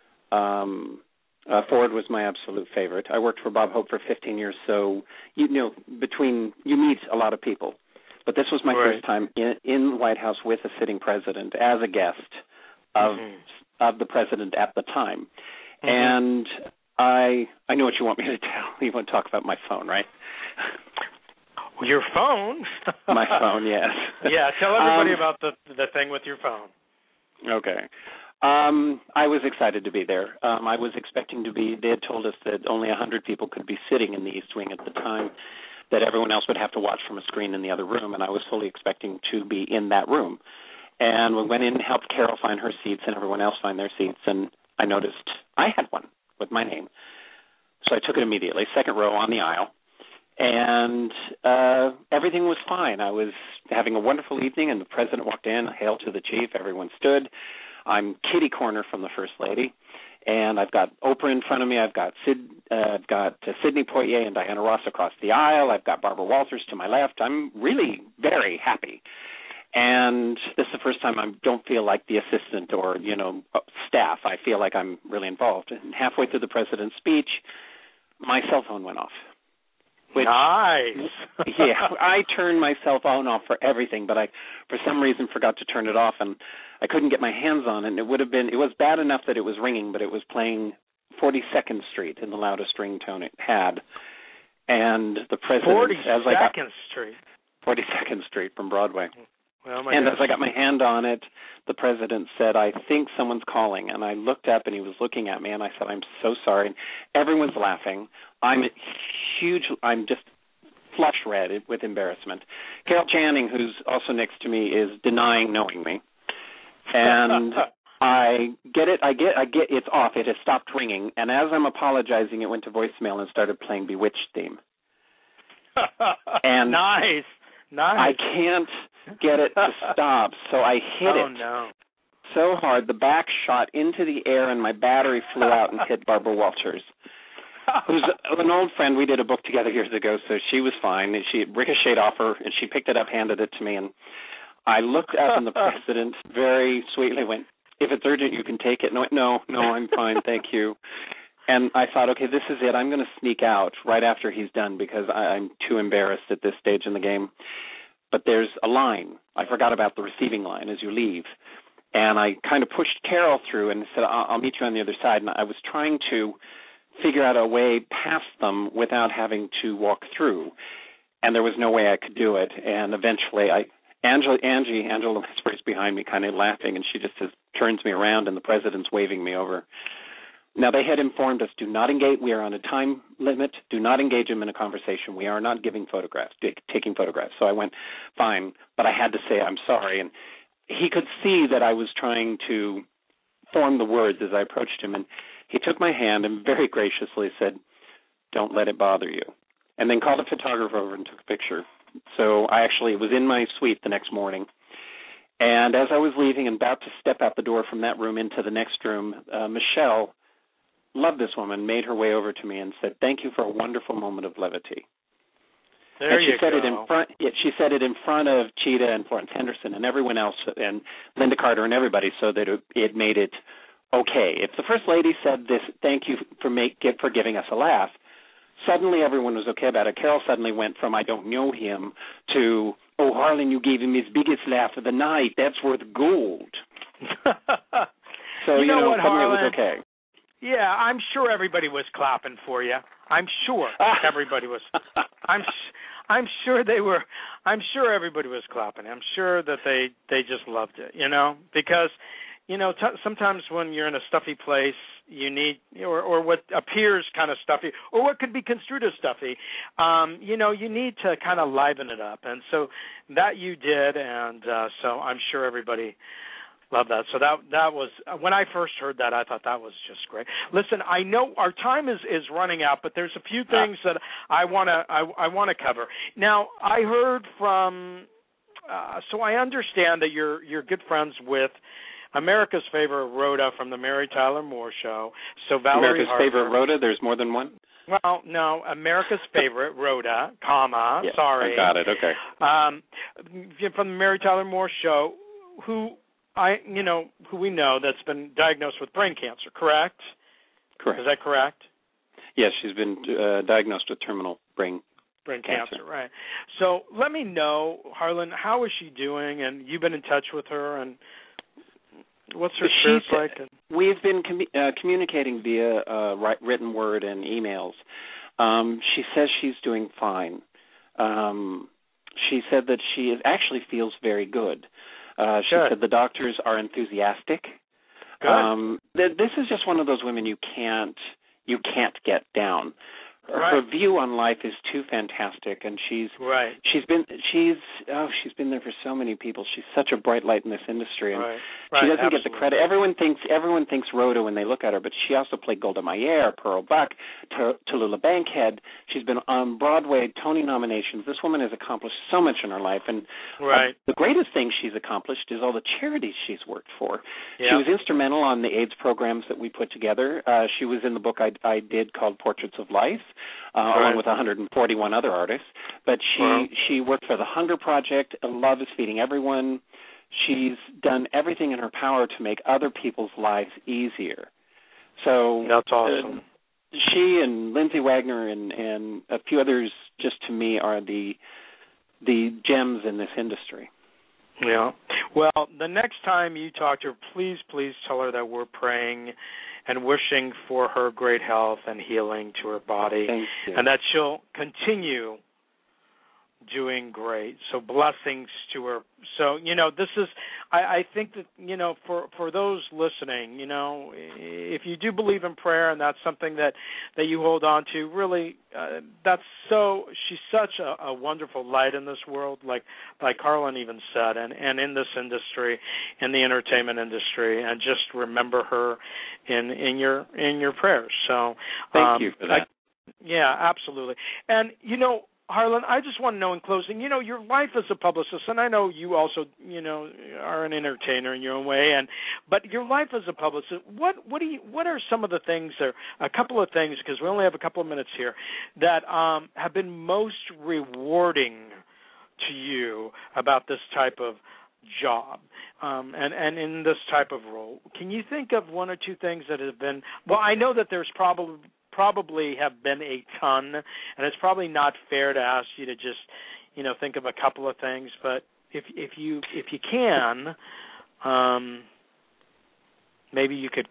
Um Uh, Ford was my absolute favorite. I worked for Bob Hope for fifteen years, so you know, between you meet a lot of people. But this was my right. first time in, in the White House with a sitting president as a guest of mm-hmm. of the president at the time. Mm-hmm. And I I know what you want me to tell. You want to talk about my phone, right? Your phone? My phone, yes. Yeah, tell everybody um, about the the thing with your phone. Okay. Um, I was excited to be there. Um, I was expecting to be, they had told us that only one hundred people could be sitting in the East Wing at the time, that everyone else would have to watch from a screen in the other room, and I was fully expecting to be in that room. And we went in and helped Carol find her seats and everyone else find their seats, and I noticed I had one with my name. So I took it immediately, second row on the aisle, and uh, everything was fine. I was having a wonderful evening, and the president walked in, hail to the chief, everyone stood. I'm kitty corner from the First Lady, and I've got Oprah in front of me. I've got Sid, uh, I've got uh, Sidney Poitier and Diana Ross across the aisle. I've got Barbara Walters to my left. I'm really very happy. And this is the first time I don't feel like the assistant or, you know, staff. I feel like I'm really involved. And halfway through the president's speech, my cell phone went off. Which, nice. yeah, I turned my cell phone off for everything, but I, for some reason, forgot to turn it off, and I couldn't get my hands on it. And it would have been, it was bad enough that it was ringing, but it was playing forty-second Street in the loudest ringtone it had. And the president, as I got, forty-second Street. forty-second Street from Broadway. Well, my and gosh. as I got my hand on it, the president said, I think someone's calling. And I looked up, and he was looking at me, and I said, I'm so sorry. And everyone's laughing. I'm huge. I'm just flush red with embarrassment. Carol Channing, who's also next to me, is denying knowing me. And I get it. I get I get it's off. It has stopped ringing. And as I'm apologizing, it went to voicemail and started playing Bewitched theme. And nice. Nice. I can't get it to stop, so I hit oh, it no. so hard the back shot into the air and my battery flew out and hit Barbara Walters, who's an old friend. We did a book together years ago, so she was fine. And she ricocheted off her, and she picked it up, handed it to me, and I looked up, and the president very sweetly went, if it's urgent, you can take it. No, no, no, I'm fine, thank you. And I thought, okay, this is it. I'm going to sneak out right after he's done because I, I'm too embarrassed at this stage in the game. But there's a line. I forgot about the receiving line as you leave. And I kind of pushed Carol through and said, I'll, I'll meet you on the other side. And I was trying to figure out a way past them without having to walk through. And there was no way I could do it. And eventually, I, Angela, Angie, Angela Lansbury's behind me kind of laughing, and she just says, turns me around, and the president's waving me over. Now, they had informed us, do not engage. We are on a time limit. Do not engage him in a conversation. We are not giving photographs, taking photographs. So I went, fine, but I had to say I'm sorry. And he could see that I was trying to form the words as I approached him. And he took my hand and very graciously said, don't let it bother you. And then called a photographer over and took a picture. So I actually was in my suite the next morning. And as I was leaving and about to step out the door from that room into the next room, uh, Michelle, loved this woman, made her way over to me and said, thank you for a wonderful moment of levity. There and she you said go. it in front yeah, she said it in front of Cheetah and Florence Henderson and everyone else and Linda Carter and everybody, so that it, it made it okay. If the First Lady said this, thank you for make for giving us a laugh, suddenly everyone was okay about it. Carol suddenly went from I don't know him to, oh, Harlan, you gave him his biggest laugh of the night. That's worth gold. So, you, you know, know what, suddenly Harlan? it was okay. Yeah, I'm sure everybody was clapping for you. I'm sure everybody was. I'm I'm sure they were. I'm sure everybody was clapping. I'm sure that they they just loved it. You know, because you know t- sometimes when you're in a stuffy place, you need or or what appears kind of stuffy or what could be construed as stuffy. Um, you know, you need to kind of liven it up, and so that you did, and uh, so I'm sure everybody. Love that. So that that was when I first heard that, I thought that was just great. Listen, I know our time is, is running out, but there's a few things that I wanna I, I wanna cover. Now, I heard from uh, so I understand that you're you're good friends with America's favorite Rhoda from the Mary Tyler Moore Show. So Valerie America's Harper. favorite Rhoda. There's more than one. Well, no, America's favorite Rhoda, comma. Yeah, sorry, I got it. Okay. Um, from the Mary Tyler Moore Show, who. I, you know, who we know that's been diagnosed with brain cancer, correct? Correct. Is that correct? Yes, she's been uh, diagnosed with terminal brain brain cancer. cancer, right. So let me know, Harlan, how is she doing? And you've been in touch with her, and what's her spirits like? And... We've been com- uh, communicating via uh, written word and emails. Um, she says she's doing fine. Um, she said that she is, actually feels very good. Uh, she Good. said the doctors are enthusiastic. Good. Um, th- this is just one of those women you can't you can't get down. right. her view on life is too fantastic, and she's right. she's been she's oh she's been there for so many people. She's such a bright light in this industry, and right. she Right. doesn't Absolutely. get the credit. Everyone thinks everyone thinks Rhoda when they look at her, but she also played Golda Meir, Pearl Buck, Tallulah Bankhead. She's been on Broadway, Tony nominations. This woman has accomplished so much in her life, and right. uh, the greatest thing she's accomplished is all the charities she's worked for. Yeah. She was instrumental on the AIDS programs that we put together. Uh, she was in the book I, I did called Portraits of Life, uh, right. along with one hundred forty-one other artists. But she wow. she worked for the Hunger Project. Love is Feeding Everyone. She's done everything in her power to make other people's lives easier. So that's awesome. Uh, she and Lindsay Wagner and, and a few others, just to me, are the the gems in this industry. Yeah. Well, the next time you talk to her, please, please tell her that we're praying and wishing for her great health and healing to her body, Thank you. and that she'll continue doing great. So blessings to her. So, you know, this is, I, I think that, you know, for, for those listening, you know, if you do believe in prayer and that's something that, that you hold on to, really, uh, that's so, she's such a, a wonderful light in this world, like, like Carlin even said, and, and in this industry, in the entertainment industry, and just remember her in, in your, in your prayers. So, thank um, you for that. I, yeah, absolutely. And, you know, Harlan, I just want to know in closing, you know, your life as a publicist, and I know you also, you know, are an entertainer in your own way, and but your life as a publicist, what what do you, what are some of the things, or a couple of things, because we only have a couple of minutes here, that um, have been most rewarding to you about this type of job um, and, and in this type of role? Can you think of one or two things that have been, well, I know that there's probably probably have been a ton, and it's probably not fair to ask you to just, you know, think of a couple of things, but if if you if you can, um, maybe you could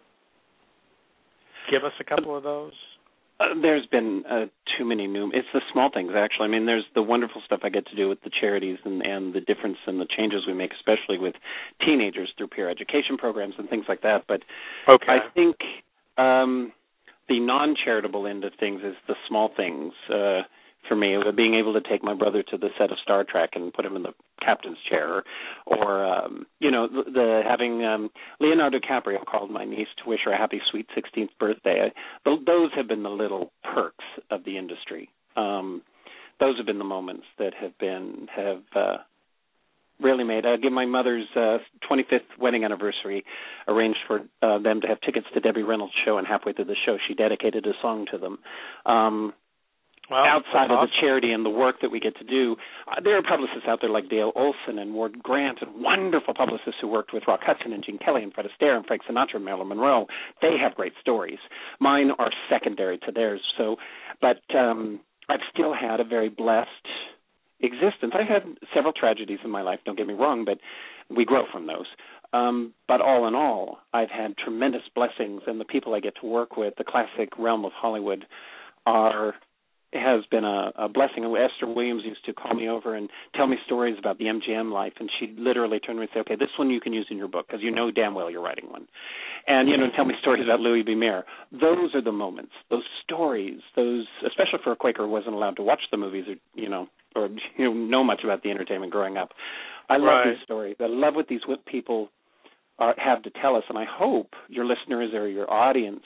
give us a couple of those. Uh, there's been uh, too many new. It's the small things, actually. I mean, there's the wonderful stuff I get to do with the charities and, and the difference and the changes we make, especially with teenagers through peer education programs and things like that. But okay. I think um, the non-charitable end of things is the small things uh, for me. Being able to take my brother to the set of Star Trek and put him in the captain's chair, or um, you know, the, the having um, Leonardo DiCaprio called my niece to wish her a happy sweet sixteenth birthday. I, those have been the little perks of the industry. Um, those have been the moments that have been have. Uh, Really made. I give my mother's uh, twenty-fifth wedding anniversary, arranged for uh, them to have tickets to Debbie Reynolds' show, and halfway through the show, she dedicated a song to them. Um, well, outside of awesome. the charity and the work that we get to do, uh, there are publicists out there like Dale Olson and Ward Grant, and wonderful publicists who worked with Rock Hudson and Gene Kelly and Fred Astaire and Frank Sinatra and Marilyn Monroe. They have great stories. Mine are secondary to theirs. So, but um, I've still had a very blessed existence. I had several tragedies in my life, don't get me wrong, but we grow from those. Um, but all in all, I've had tremendous blessings, and the people I get to work with, the classic realm of Hollywood, are has been a, a blessing. And Esther Williams used to call me over and tell me stories about the M G M life, and she'd literally turn to me and say, okay, this one you can use in your book because you know damn well you're writing one. And, you know, tell me stories about Louis B. Mayer. Those are the moments, those stories, those, especially for a Quaker who wasn't allowed to watch the movies or, you know, or you know, know much about the entertainment growing up. I love right. these stories. I love what these people are, have to tell us, and I hope your listeners or your audience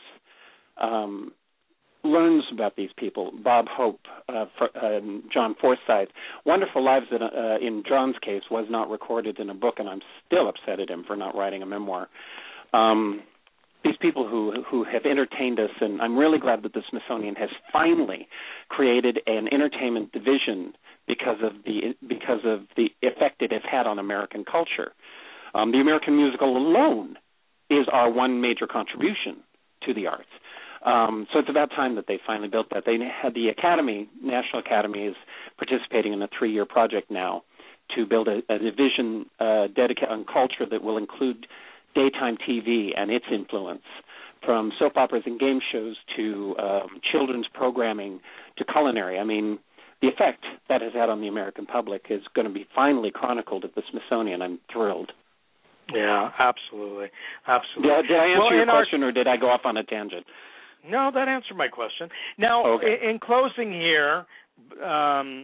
um, learns about these people. Bob Hope, uh, for, uh, John Forsythe. Wonderful Lives that, uh, in John's case, was not recorded in a book, and I'm still upset at him for not writing a memoir. Um, these people who who have entertained us, and I'm really glad that the Smithsonian has finally created an entertainment division because of the because of the effect it has had on American culture. Um, the American musical alone is our one major contribution to the arts. Um, so it's about time that they finally built that. They had the Academy, National Academy, is participating in a three-year project now to build a, a division uh, dedicated on culture that will include daytime T V and its influence, from soap operas and game shows to um, children's programming to culinary. I mean, the effect that has had on the American public is going to be finally chronicled at the Smithsonian. I'm thrilled. Yeah, absolutely. Absolutely. Did, did I answer well, your question, our... or did I go off on a tangent? No, that answered my question. Now, okay. in, in closing here, um,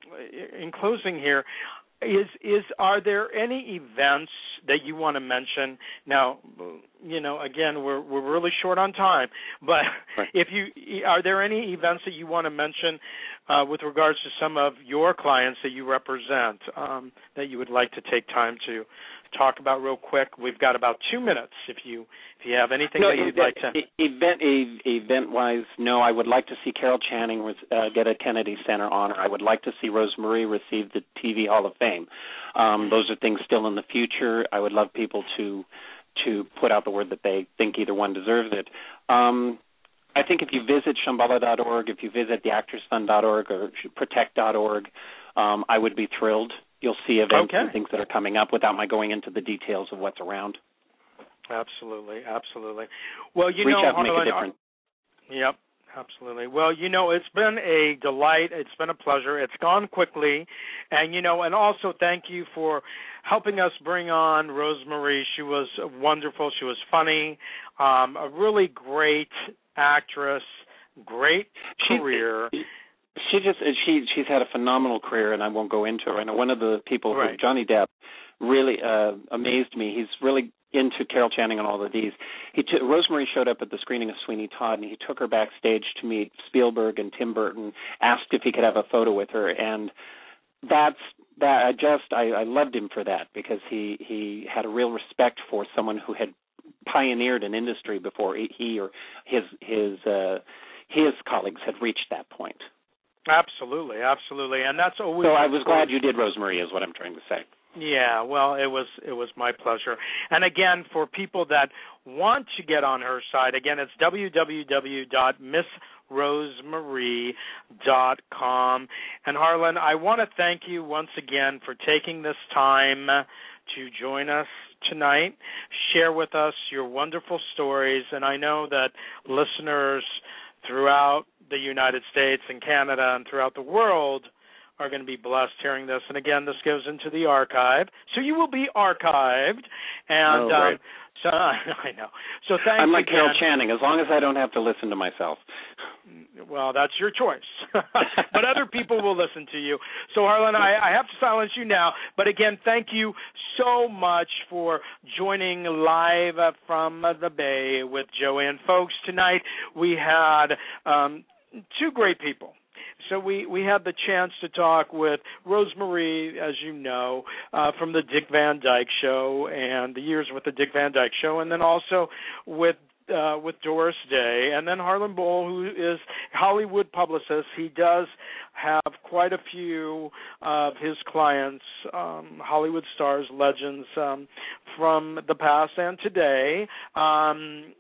in closing here, is is are there any events that you want to mention? Now, you know, again, we're we're really short on time, but right. if you are there any events that you want to mention uh, with regards to some of your clients that you represent um, that you would like to take time to talk about real quick? We've got about two minutes. If you if you have anything no, that you'd event, like to event event wise, no. I would like to see Carol Channing uh, get a Kennedy Center honor. I would like to see Rose Marie receive the T V Hall of Fame. Um, those are things still in the future. I would love people to to put out the word that they think either one deserves it. Um, I think if you visit Shambhala dot org, if you visit the actors fund dot org or protect dot org, um, I would be thrilled. You'll see events okay. and things that are coming up without my going into the details of what's around. Absolutely, absolutely. Well, you Reach know, out and make a difference. Yep, absolutely. Well, you know, it's been a delight. It's been a pleasure. It's gone quickly. And, you know, and also thank you for helping us bring on Rose Marie. She was wonderful. She was funny, um, a really great actress, great career. She, She just she she's had a phenomenal career, and I won't go into her. I know one of the people, right. who, Johnny Depp, really uh, amazed me. He's really into Carol Channing and all of these. He t- Rose Marie showed up at the screening of Sweeney Todd, and he took her backstage to meet Spielberg and Tim Burton. Asked if he could have a photo with her, and that's that. I just I, I loved him for that because he he had a real respect for someone who had pioneered an industry before he, he or his his uh, his colleagues had reached that point. Absolutely, absolutely, and that's always. So I was glad you did, Rose Marie, is what I'm trying to say. Yeah, well, it was it was my pleasure. And again, for people that want to get on her side, again, it's w w w dot miss rose marie dot com. And Harlan, I want to thank you once again for taking this time to join us tonight, share with us your wonderful stories, and I know that listeners throughout the United States and Canada and throughout the world are going to be blessed hearing this. And again, this goes into the archive, so you will be archived. And oh, right. um, so I know. So thanks. I'm like again. Carol Channing, as long as I don't have to listen to myself. Well, that's your choice. But other people will listen to you. So, Harlan, I, I have to silence you now. But again, thank you so much for joining live from the Bay with Joanne. Folks, tonight we had um, two great people. So we, we had the chance to talk with Rose Marie, as you know, uh, from the Dick Van Dyke Show and the years with the Dick Van Dyke Show, and then also with uh, with Doris Day, and then Harlan Boll, who is Hollywood publicist. He does have quite a few of his clients, um, Hollywood stars, legends um, from the past and today. Um,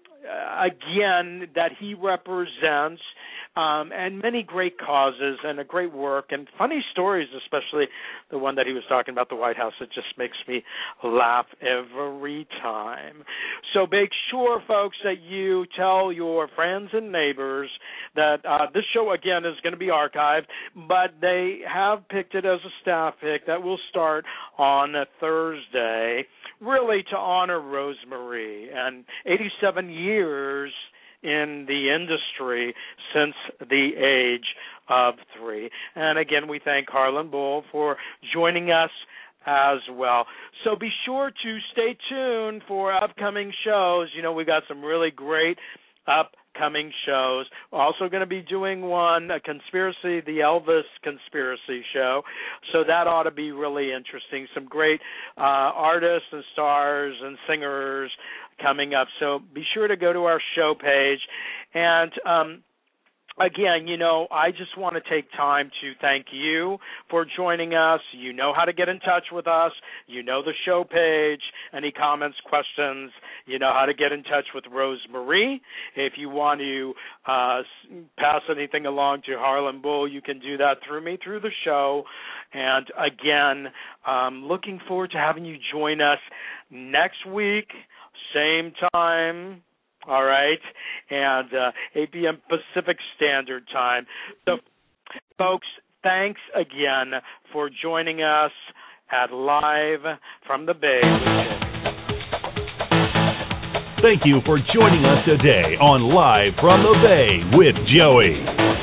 again, that he represents. Um, and many great causes and a great work and funny stories, especially the one that he was talking about, the White House. It just makes me laugh every time. So make sure, folks, that you tell your friends and neighbors that uh, this show, again, is going to be archived, but they have picked it as a staff pick that will start on a Thursday, really to honor Rose Marie and eighty-seven years in the industry since the age of three. And again, we thank Harlan Boll for joining us as well. So be sure to stay tuned for upcoming shows. You know, we got some really great upcoming shows. We're also going to be doing one, a conspiracy, the Elvis Conspiracy Show. So that ought to be really interesting. Some great uh, artists and stars and singers coming up. So be sure to go to our show page. And um, again, you know, I just want to take time to thank you for joining us. You know how to get in touch with us. You know the show page. Any comments, questions, you know how to get in touch with Rose Marie. If you want to uh, pass anything along to Harlan Boll, you can do that through me, through the show. And again, um, looking forward to having you join us next week, same time. All right, and uh, eight p.m. Pacific Standard Time. So, folks, thanks again for joining us at Live from the Bay. Thank you for joining us today on Live from the Bay with Joey.